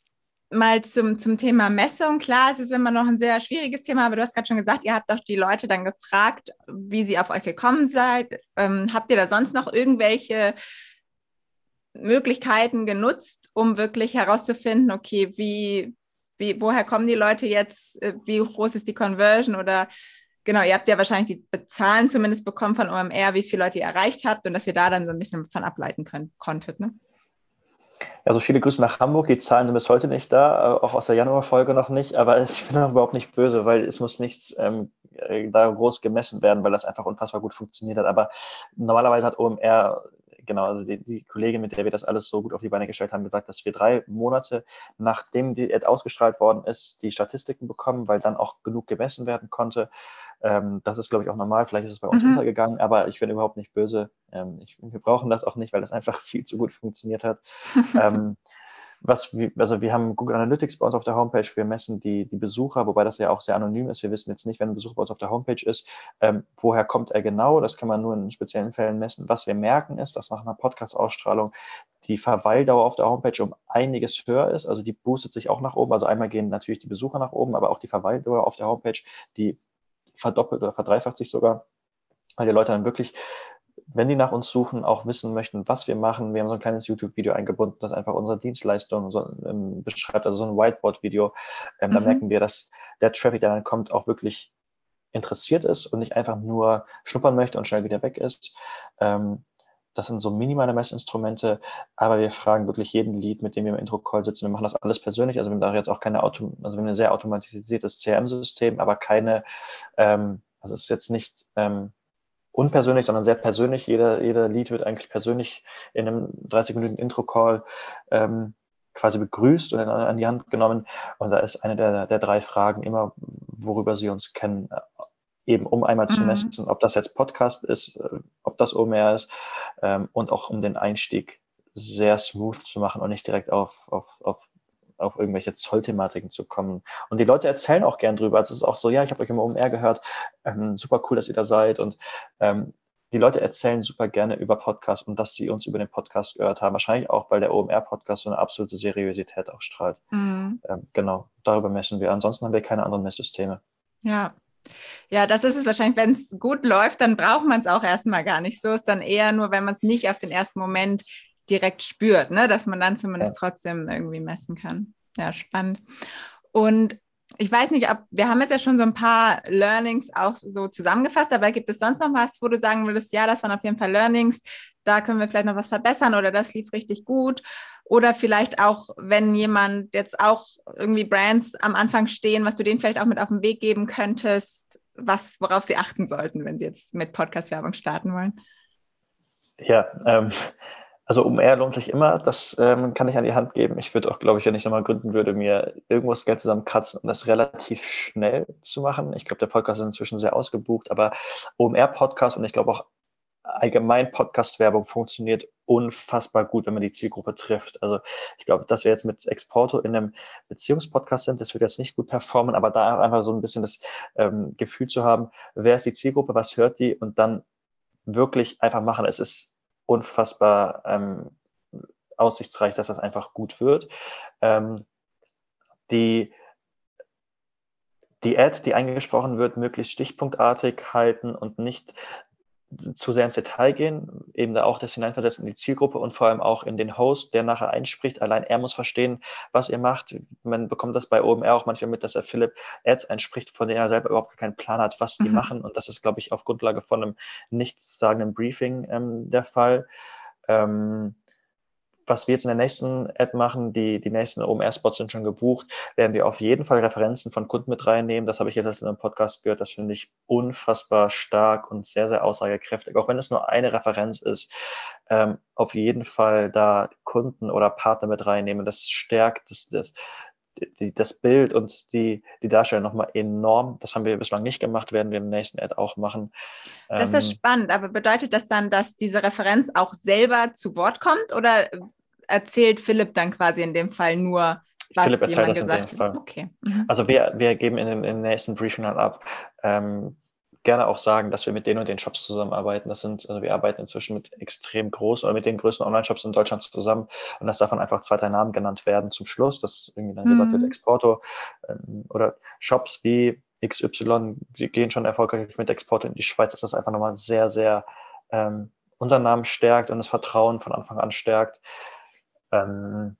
mal zum, zum Thema Messung. Klar, es ist immer noch ein sehr schwieriges Thema, aber du hast gerade schon gesagt, ihr habt doch die Leute dann gefragt, wie sie auf euch gekommen seid. Ähm, habt ihr da sonst noch irgendwelche Möglichkeiten genutzt, um wirklich herauszufinden, okay, wie, wie, woher kommen die Leute jetzt, wie groß ist die Conversion oder genau, ihr habt ja wahrscheinlich die Zahlen zumindest bekommen von O M R, wie viele Leute ihr erreicht habt und dass ihr da dann so ein bisschen von ableiten könnt, konntet, ne? Also viele Grüße nach Hamburg. Die Zahlen sind bis heute nicht da, auch aus der Januarfolge noch nicht. Aber ich bin auch überhaupt nicht böse, weil es muss nichts ähm, da groß gemessen werden, weil das einfach unfassbar gut funktioniert hat. Aber normalerweise hat O M R, genau, also die, die Kollegin, mit der wir das alles so gut auf die Beine gestellt haben, gesagt, dass wir drei Monate, nachdem die Ad ausgestrahlt worden ist, die Statistiken bekommen, weil dann auch genug gemessen werden konnte. Ähm, das ist, glaube ich, auch normal. Vielleicht ist es bei uns Mhm. untergegangen, aber ich bin überhaupt nicht böse. Ähm, ich, wir brauchen das auch nicht, weil das einfach viel zu gut funktioniert hat. Ähm, was wir, also wir haben Google Analytics bei uns auf der Homepage, wir messen die, die Besucher, wobei das ja auch sehr anonym ist. Wir wissen jetzt nicht, wenn ein Besucher bei uns auf der Homepage ist, ähm, woher kommt er genau. Das kann man nur in speziellen Fällen messen. Was wir merken ist, dass nach einer Podcast-Ausstrahlung die Verweildauer auf der Homepage um einiges höher ist. Also die boostet sich auch nach oben. Also einmal gehen natürlich die Besucher nach oben, aber auch die Verweildauer auf der Homepage, die verdoppelt oder verdreifacht sich sogar, weil die Leute dann wirklich, wenn die nach uns suchen, auch wissen möchten, was wir machen. Wir haben so ein kleines YouTube-Video eingebunden, das einfach unsere Dienstleistung so, ähm, beschreibt, also so ein Whiteboard-Video. Ähm, da Mhm. merken wir, dass der Traffic, der dann kommt, auch wirklich interessiert ist und nicht einfach nur schnuppern möchte und schnell wieder weg ist. Ähm, das sind so minimale Messinstrumente, aber wir fragen wirklich jeden Lead, mit dem wir im Intro-Call sitzen. Wir machen das alles persönlich, also wir haben da jetzt auch keine Auto, also wir haben ein sehr automatisiertes C R M-System, aber keine, ähm, also es ist jetzt nicht ähm, unpersönlich, sondern sehr persönlich. Jeder, jeder Lead wird eigentlich persönlich in einem dreißig Minuten Intro-Call ähm, quasi begrüßt und an die Hand genommen. Und da ist eine der, der drei Fragen immer, worüber sie uns kennen, eben um einmal zu Mhm. messen, ob das jetzt Podcast ist, ob das O M R ist ähm, und auch um den Einstieg sehr smooth zu machen und nicht direkt auf, auf, auf auf irgendwelche Zollthematiken zu kommen. Und die Leute erzählen auch gern drüber. Also es ist auch so, ja, ich habe euch immer O M R gehört, ähm, super cool, dass ihr da seid. Und ähm, die Leute erzählen super gerne über Podcasts und dass sie uns über den Podcast gehört haben. Wahrscheinlich auch, weil der O M R-Podcast so eine absolute Seriosität ausstrahlt. Mhm. Ähm, genau, darüber messen wir. Ansonsten haben wir keine anderen Messsysteme. Ja. Ja, das ist es wahrscheinlich, wenn es gut läuft, dann braucht man es auch erstmal gar nicht so. Ist dann eher nur, wenn man es nicht auf den ersten Moment direkt spürt, ne? Dass man dann zumindest Ja. trotzdem irgendwie messen kann. Ja, spannend. Und ich weiß nicht, ob wir haben jetzt ja schon so ein paar Learnings auch so zusammengefasst, aber gibt es sonst noch was, wo du sagen würdest, ja, das waren auf jeden Fall Learnings, da können wir vielleicht noch was verbessern oder das lief richtig gut? Oder vielleicht auch, wenn jemand jetzt auch irgendwie Brands am Anfang stehen, was du denen vielleicht auch mit auf den Weg geben könntest, was, worauf sie achten sollten, wenn sie jetzt mit Podcast-Werbung starten wollen? Ja, ähm, also O M R lohnt sich immer, das ähm, kann ich an die Hand geben. Ich würde auch, glaube ich, wenn ich nochmal gründen würde, mir irgendwo das Geld zusammenkratzen, um das relativ schnell zu machen. Ich glaube, der Podcast ist inzwischen sehr ausgebucht, aber O M R-Podcast und ich glaube auch allgemein Podcast-Werbung funktioniert unfassbar gut, wenn man die Zielgruppe trifft. Also ich glaube, dass wir jetzt mit Exporto in einem Beziehungspodcast sind, das wird jetzt nicht gut performen, aber da einfach so ein bisschen das ähm, Gefühl zu haben, wer ist die Zielgruppe, was hört die und dann wirklich einfach machen. Es ist unfassbar ähm, aussichtsreich, dass das einfach gut wird. Ähm, die die Ad, die eingesprochen wird, möglichst stichpunktartig halten und nicht zu sehr ins Detail gehen, eben da auch das Hineinversetzen in die Zielgruppe und vor allem auch in den Host, der nachher einspricht. Allein er muss verstehen, was ihr macht. Man bekommt das bei O M R auch manchmal mit, dass der Philipp Ads einspricht, von denen er selber überhaupt keinen Plan hat, was die Mhm. machen. Und das ist, glaube ich, auf Grundlage von einem nichtssagenden Briefing ähm, der Fall. Ähm, was wir jetzt in der nächsten Ad machen, die, die nächsten O M R-Spots sind schon gebucht, werden wir auf jeden Fall Referenzen von Kunden mit reinnehmen. Das habe ich jetzt erst in einem Podcast gehört. Das finde ich unfassbar stark und sehr, sehr aussagekräftig. Auch wenn es nur eine Referenz ist, ähm, auf jeden Fall da Kunden oder Partner mit reinnehmen. Das stärkt das, das, die, das Bild und die, die Darstellung nochmal enorm. Das haben wir bislang nicht gemacht, werden wir im nächsten Ad auch machen. Das ist ja Ähm, spannend, aber bedeutet das dann, dass diese Referenz auch selber zu Wort kommt oder erzählt Philipp dann quasi in dem Fall nur, was Philipp erzählt jemand das in dem gesagt hat? Fall. Okay. Mhm. Also wir, wir geben in dem, im nächsten Briefing dann ab, ähm, gerne auch sagen, dass wir mit denen und den Shops zusammenarbeiten. Das sind, also wir arbeiten inzwischen mit extrem großen oder mit den größten Online-Shops in Deutschland zusammen und dass davon einfach zwei, drei Namen genannt werden zum Schluss, dass irgendwie dann gesagt wird, Mhm. Exporto ähm, oder Shops wie X Y, die gehen schon erfolgreich mit Exporto in die Schweiz, dass das einfach nochmal sehr, sehr ähm, unseren Namen stärkt und das Vertrauen von Anfang an stärkt. Ähm,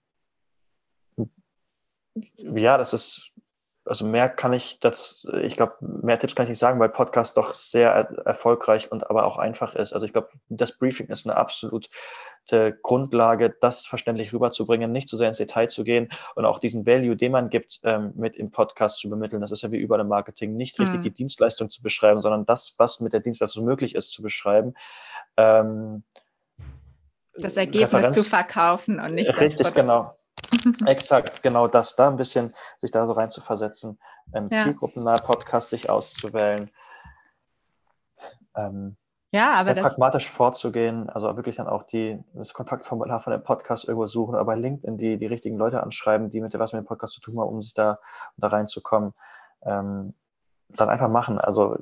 ja, das ist, also mehr kann ich das, ich glaube, mehr Tipps kann ich nicht sagen, weil Podcast doch sehr er erfolgreich und aber auch einfach ist. Also ich glaube, das Briefing ist eine absolute Grundlage, das verständlich rüberzubringen, nicht zu sehr ins Detail zu gehen und auch diesen Value, den man gibt, ähm, mit im Podcast zu bemitteln. Das ist ja wie überall im Marketing, nicht richtig Mhm. die Dienstleistung zu beschreiben, sondern das, was mit der Dienstleistung möglich ist, zu beschreiben. Ähm, Das Ergebnis zu Referenz, verkaufen und nicht das richtig, Produkt. genau. Exakt, genau das, da ein bisschen sich da so rein zu versetzen, ähm, Ja. zielgruppennahe Podcasts sich auszuwählen, ähm, Ja, aber sehr das, pragmatisch vorzugehen, also wirklich dann auch die, das Kontaktformular von dem Podcast irgendwo suchen, aber LinkedIn die, die richtigen Leute anschreiben, die mit was mit dem Podcast zu tun haben, um sich da, um da reinzukommen, ähm, dann einfach machen. Also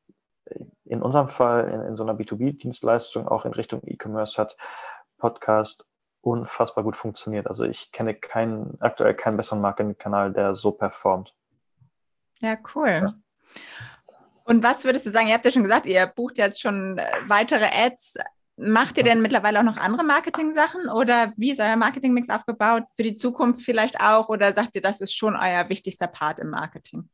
in unserem Fall, in, in so einer B zwei B-Dienstleistung, auch in Richtung E-Commerce, hat Podcast unfassbar gut funktioniert. Also ich kenne keinen, aktuell keinen besseren Marketingkanal, der so performt. ja, cool. Und was würdest du sagen, ihr habt ja schon gesagt, ihr bucht jetzt schon weitere Ads. Macht ihr denn mittlerweile auch noch andere Marketing-Sachen oder wie ist euer Marketing-Mix aufgebaut? Für die Zukunft vielleicht auch oder sagt ihr, das ist schon euer wichtigster Part im Marketing?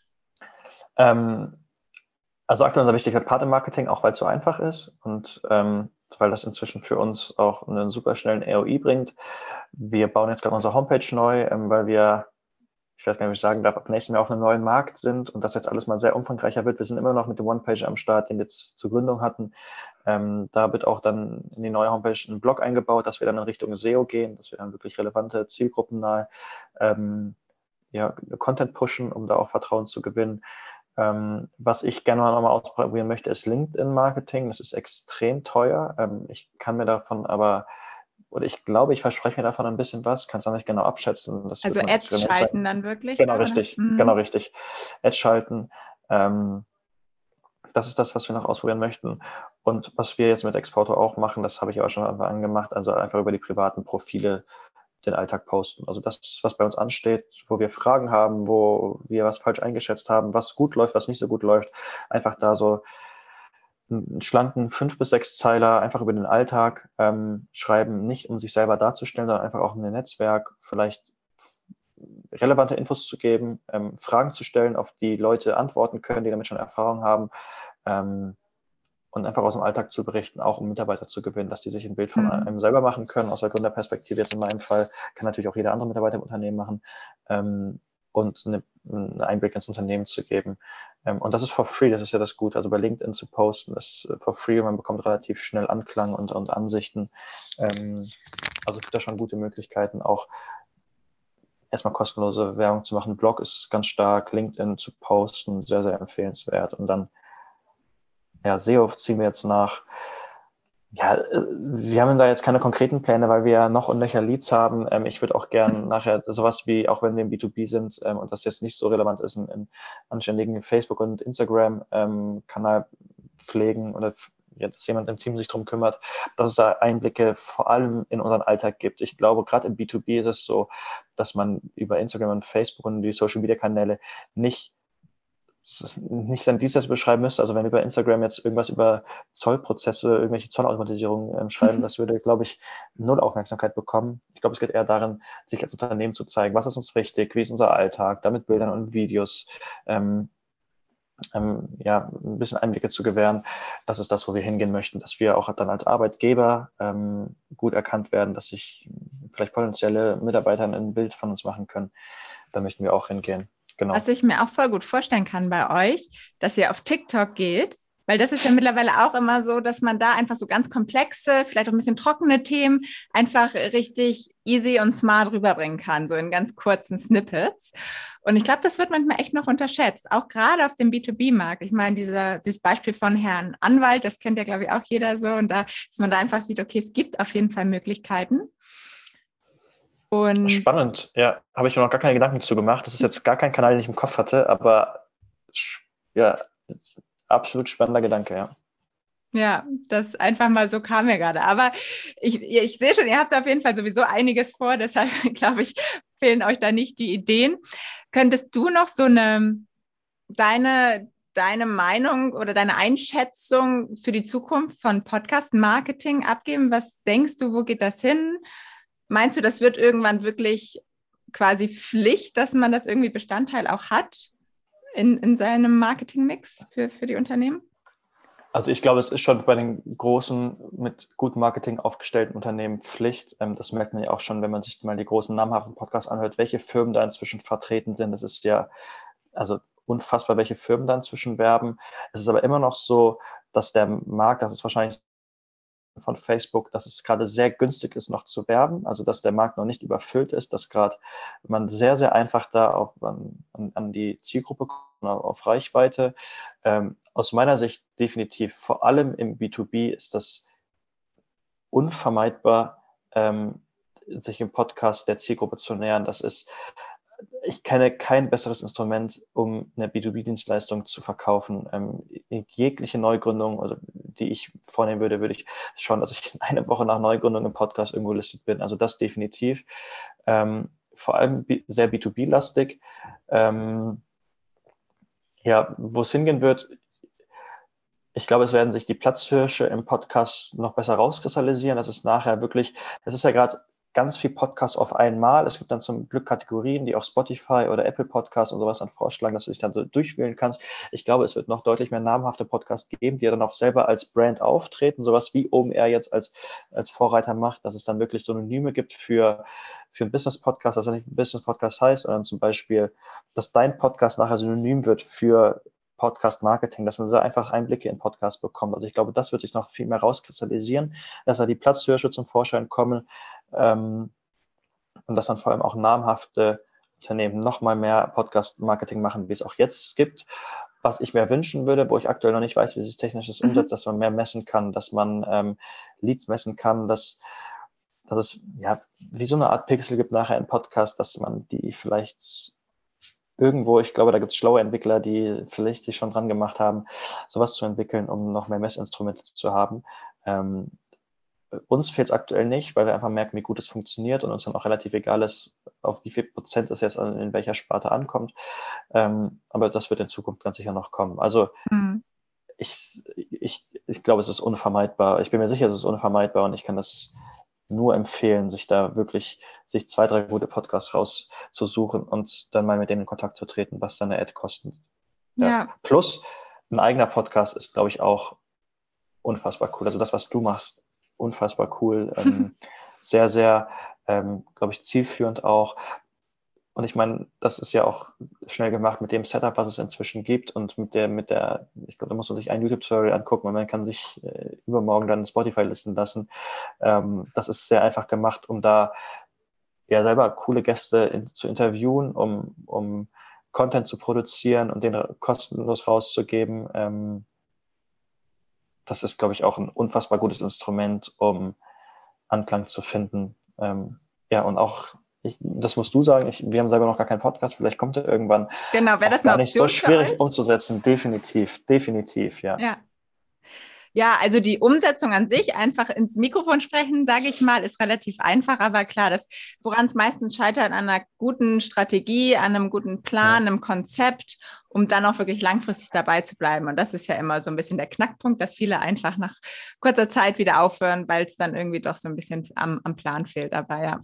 Ähm, also aktuell unser wichtiger Part im Marketing, auch weil es so einfach ist und ähm, weil das inzwischen für uns auch einen super schnellen R O I bringt. Wir bauen jetzt gerade unsere Homepage neu, ähm, weil wir, ich weiß gar nicht, ob ich sagen darf, ab nächstem Jahr auf einem neuen Markt sind und das jetzt alles mal sehr umfangreicher wird. Wir sind immer noch mit dem One-Page am Start, den wir jetzt zur Gründung hatten. Ähm, da wird auch dann in die neue Homepage ein Blog eingebaut, dass wir dann in Richtung S E O gehen, dass wir dann wirklich relevante, zielgruppennahe ähm, ja, Content pushen, um da auch Vertrauen zu gewinnen. Ähm, was ich gerne noch mal ausprobieren möchte, ist LinkedIn-Marketing. Das ist extrem teuer. Ähm, ich kann mir davon aber, oder ich glaube, ich verspreche mir davon ein bisschen was, kann es auch nicht genau abschätzen. Das Also wird mein Ads Experiment schalten sein. dann wirklich, Genau ne, oder? richtig, genau Mhm. richtig. Ads schalten. Ähm, das ist das, was wir noch ausprobieren möchten. Und was wir jetzt mit Exporto auch machen, das habe ich auch schon angemacht, also einfach über die privaten Profile den Alltag posten. Also das, was bei uns ansteht, wo wir Fragen haben, wo wir was falsch eingeschätzt haben, was gut läuft, was nicht so gut läuft, einfach da so einen schlanken fünf bis sechs Zeiler einfach über den Alltag ähm, schreiben, nicht um sich selber darzustellen, sondern einfach auch um ein Netzwerk vielleicht relevante Infos zu geben, ähm, Fragen zu stellen, auf die Leute antworten können, die damit schon Erfahrung haben, ähm, und einfach aus dem Alltag zu berichten, auch um Mitarbeiter zu gewinnen, dass die sich ein Bild von Mhm. einem selber machen können, aus der Gründerperspektive jetzt in meinem Fall, kann natürlich auch jeder andere Mitarbeiter im Unternehmen machen, ähm, und eine, einen Einblick ins Unternehmen zu geben. Ähm, und das ist for free, das ist ja das Gute. Also bei LinkedIn zu posten, ist for free und man bekommt relativ schnell Anklang und, und Ansichten. Ähm, also es gibt da schon gute Möglichkeiten, auch erstmal kostenlose Werbung zu machen. Blog ist ganz stark, LinkedIn zu posten, sehr, sehr empfehlenswert. Und dann, ja, S E O ziehen wir jetzt nach. Ja, wir haben da jetzt keine konkreten Pläne, weil wir ja noch und nöcher Leads haben. Ähm, ich würde auch gern nachher sowas wie, auch wenn wir im B zwei B sind ähm, und das jetzt nicht so relevant ist, einen anständigen Facebook- und Instagram-Kanal ähm, pflegen oder ja, dass jemand im Team sich drum kümmert, dass es da Einblicke vor allem in unseren Alltag gibt. Ich glaube, gerade im B zwei B ist es so, dass man über Instagram und Facebook und die Social-Media-Kanäle nicht nicht sein Dienstleister beschreiben müsste. Also wenn wir bei Instagram jetzt irgendwas über Zollprozesse, irgendwelche Zollautomatisierung ähm, schreiben, das würde, glaube ich, null Aufmerksamkeit bekommen. Ich glaube, es geht eher darin, sich als Unternehmen zu zeigen, was ist uns wichtig, wie ist unser Alltag, da mit Bildern und Videos ähm, ähm, ja, ein bisschen Einblicke zu gewähren. Das ist das, wo wir hingehen möchten, dass wir auch dann als Arbeitgeber ähm, gut erkannt werden, dass sich vielleicht potenzielle Mitarbeiter ein Bild von uns machen können. Da möchten wir auch hingehen. Genau. Was ich mir auch voll gut vorstellen kann bei euch, dass ihr auf TikTok geht Weil das ist ja mittlerweile auch immer so, dass man da einfach so ganz komplexe, vielleicht auch ein bisschen trockene Themen einfach richtig easy und smart rüberbringen kann, so in ganz kurzen Snippets. Und ich glaube, das wird manchmal echt noch unterschätzt, auch gerade auf dem B zwei B-Markt. Ich meine, dieser, dieses Beispiel von Herrn Anwalt, das kennt ja, glaube ich, auch jeder so. Und da, dass man da einfach sieht, okay, es gibt auf jeden Fall Möglichkeiten. Und Spannend, ja, habe ich mir noch gar keine Gedanken zu gemacht. Das ist jetzt gar kein Kanal, den ich im Kopf hatte, aber ja, absolut spannender Gedanke, ja. ja, das einfach mal so kam mir gerade. Aber ich, ich sehe schon, ihr habt auf jeden Fall sowieso einiges vor, deshalb glaube ich, fehlen euch da nicht die Ideen. Könntest du noch so eine, deine, deine Meinung oder deine Einschätzung für die Zukunft von Podcast-Marketing abgeben? Was denkst du, wo geht das hin? Meinst du, das wird irgendwann wirklich quasi Pflicht, dass man das irgendwie Bestandteil auch hat in, in seinem Marketingmix für, für die Unternehmen? Also ich glaube, es ist schon bei den großen, mit gutem Marketing aufgestellten Unternehmen Pflicht. Das merkt man ja auch schon, wenn man sich mal die großen namhaften Podcasts anhört, welche Firmen da inzwischen vertreten sind. Das ist ja also unfassbar, welche Firmen da inzwischen werben. Es ist aber immer noch so, dass der Markt, das ist wahrscheinlich von Facebook, dass es gerade sehr günstig ist, noch zu werben, also dass der Markt noch nicht überfüllt ist, dass gerade man sehr, sehr einfach da auf, an, an die Zielgruppe kommt, auf Reichweite. Ähm, aus meiner Sicht definitiv, vor allem im B zwei B ist das unvermeidbar, ähm, sich im Podcast der Zielgruppe zu nähern. Das ist Ich kenne kein besseres Instrument, um eine B zwei B-Dienstleistung zu verkaufen. Ähm, jegliche Neugründung, also die ich vornehmen würde, würde ich schauen, dass ich eine Woche nach Neugründung im Podcast irgendwo listet bin. Also das definitiv. Ähm, vor allem sehr B zwei B-lastig. Ähm, ja, wo es hingehen wird, ich glaube, es werden sich die Platzhirsche im Podcast noch besser rauskristallisieren. Das ist nachher wirklich, das ist ja gerade ganz viel Podcast auf einmal. Es gibt dann zum Glück Kategorien, die auf Spotify oder Apple Podcasts und sowas dann vorschlagen, dass du dich dann so durchwählen kannst. Ich glaube, es wird noch deutlich mehr namhafte Podcasts geben, die ja dann auch selber als Brand auftreten, sowas wie O M R jetzt als, als Vorreiter macht, dass es dann wirklich Synonyme gibt für, für einen Business-Podcast, dass er nicht ein Business-Podcast heißt, sondern zum Beispiel, dass dein Podcast nachher synonym wird für Podcast-Marketing, dass man so einfach Einblicke in Podcasts bekommt. Also ich glaube, das wird sich noch viel mehr rauskristallisieren, dass da die Platzhirsche zum Vorschein kommen, ähm, und dass dann vor allem auch namhafte Unternehmen noch mal mehr Podcast-Marketing machen, wie es auch jetzt gibt. Was ich mir wünschen würde, wo ich aktuell noch nicht weiß, wie sich technisch das umsetzt, mhm. dass man mehr messen kann, dass man ähm, Leads messen kann, dass, dass es ja wie so eine Art Pixel gibt nachher im Podcast, dass man die vielleicht irgendwo, ich glaube, da gibt es schlaue Entwickler, die vielleicht sich schon dran gemacht haben, sowas zu entwickeln, um noch mehr Messinstrumente zu haben. Ähm, uns fehlt es aktuell nicht, weil wir einfach merken, wie gut es funktioniert und uns dann auch relativ egal ist, auf wie viel Prozent es jetzt in welcher Sparte ankommt. Ähm, aber das wird in Zukunft ganz sicher noch kommen. Also mhm. ich, ich, ich glaube, es ist unvermeidbar. Ich bin mir sicher, es ist unvermeidbar und ich kann das nur empfehlen, sich da wirklich, sich zwei, drei gute Podcasts rauszusuchen und dann mal mit denen in Kontakt zu treten, was dann eine Ad kostet. Ja. Ja. Plus, ein eigener Podcast ist, glaube ich, auch unfassbar cool. Also das, was du machst, unfassbar cool. ähm, sehr, sehr, ähm, glaube ich, zielführend auch. Und ich meine, das ist ja auch schnell gemacht mit dem Setup, was es inzwischen gibt und mit der, mit der, ich glaube, da muss man sich ein YouTube-Tutorial angucken und man kann sich äh, übermorgen dann Spotify listen lassen. Ähm, das ist sehr einfach gemacht, um da ja selber coole Gäste in, zu interviewen, um, um Content zu produzieren und den kostenlos rauszugeben. Ähm, das ist, glaube ich, auch ein unfassbar gutes Instrument, um Anklang zu finden. Ähm, ja, und auch Ich, das musst du sagen, ich, wir haben selber noch gar keinen Podcast, vielleicht kommt er irgendwann. Genau, wäre das gar nicht so schwierig umzusetzen, definitiv, definitiv, ja. Ja. Ja, also die Umsetzung an sich, einfach ins Mikrofon sprechen, sage ich mal, ist relativ einfach, aber klar, das, woran es meistens scheitert, an einer guten Strategie, an einem guten Plan, ja. einem Konzept, um dann auch wirklich langfristig dabei zu bleiben. Und das ist ja immer so ein bisschen der Knackpunkt, dass viele einfach nach kurzer Zeit wieder aufhören, weil es dann irgendwie doch so ein bisschen am, am Plan fehlt. Aber ja.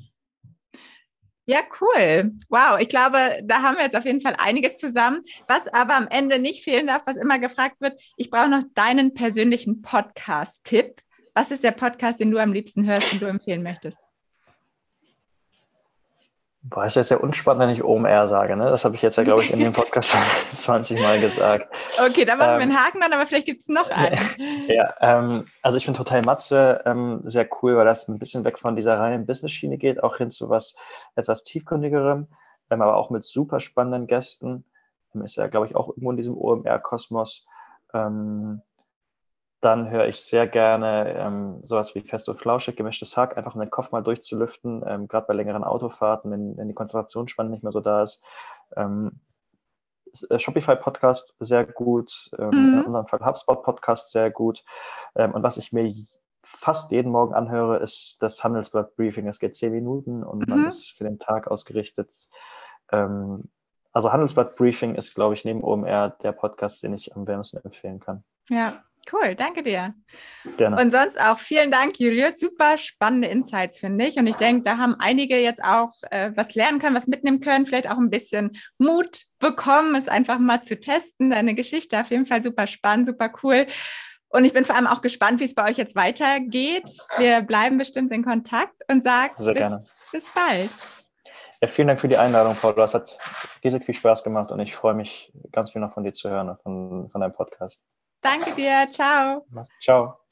Ja, cool. Wow, ich glaube, da haben wir jetzt auf jeden Fall einiges zusammen. Was aber am Ende nicht fehlen darf, was immer gefragt wird, ich brauche noch deinen persönlichen Podcast-Tipp. Was ist der Podcast, den du am liebsten hörst und du empfehlen möchtest? Boah, ist jetzt sehr unspannend, wenn ich O M R sage, ne? Das habe ich jetzt ja, glaube ich, in dem Podcast schon zwanzig Mal gesagt. Okay, da machen ähm, wir einen Haken dann, aber vielleicht gibt es noch einen. Ja, ähm, also ich finde Hotel Matze ähm, sehr cool, weil das ein bisschen weg von dieser reinen Business-Schiene geht, auch hin zu was etwas tiefgründigerem, ähm, aber auch mit super spannenden Gästen. Ähm, ist ja, glaube ich, auch irgendwo in diesem O M R-Kosmos. Ähm, Dann höre ich sehr gerne ähm, sowas wie Fest und Flauschig, gemischtes Hack, einfach um den Kopf mal durchzulüften, ähm, gerade bei längeren Autofahrten, wenn, wenn die Konzentrationsspanne nicht mehr so da ist. Ähm, Shopify-Podcast sehr gut, ähm, in Mhm. unserem Fall HubSpot-Podcast sehr gut. Ähm, und was ich mir fast jeden Morgen anhöre, ist das Handelsblatt-Briefing. Es geht zehn Minuten und man Mhm. ist für den Tag ausgerichtet. Ähm, also Handelsblatt-Briefing ist, glaube ich, neben O M R der Podcast, den ich am wärmsten empfehlen kann. Ja, cool, danke dir. Gerne. Und sonst auch vielen Dank, Julius. Super spannende Insights, finde ich. Und ich denke, da haben einige jetzt auch äh, was lernen können, was mitnehmen können, vielleicht auch ein bisschen Mut bekommen, es einfach mal zu testen. Deine Geschichte auf jeden Fall super spannend, super cool. Und ich bin vor allem auch gespannt, wie es bei euch jetzt weitergeht. Wir bleiben bestimmt in Kontakt und sagen Sehr bis, gerne. bis bald. Ja, vielen Dank für die Einladung, Paul. Das hat riesig viel Spaß gemacht und ich freue mich, ganz viel noch von dir zu hören, von, von deinem Podcast. Danke dir. Ciao. Ciao.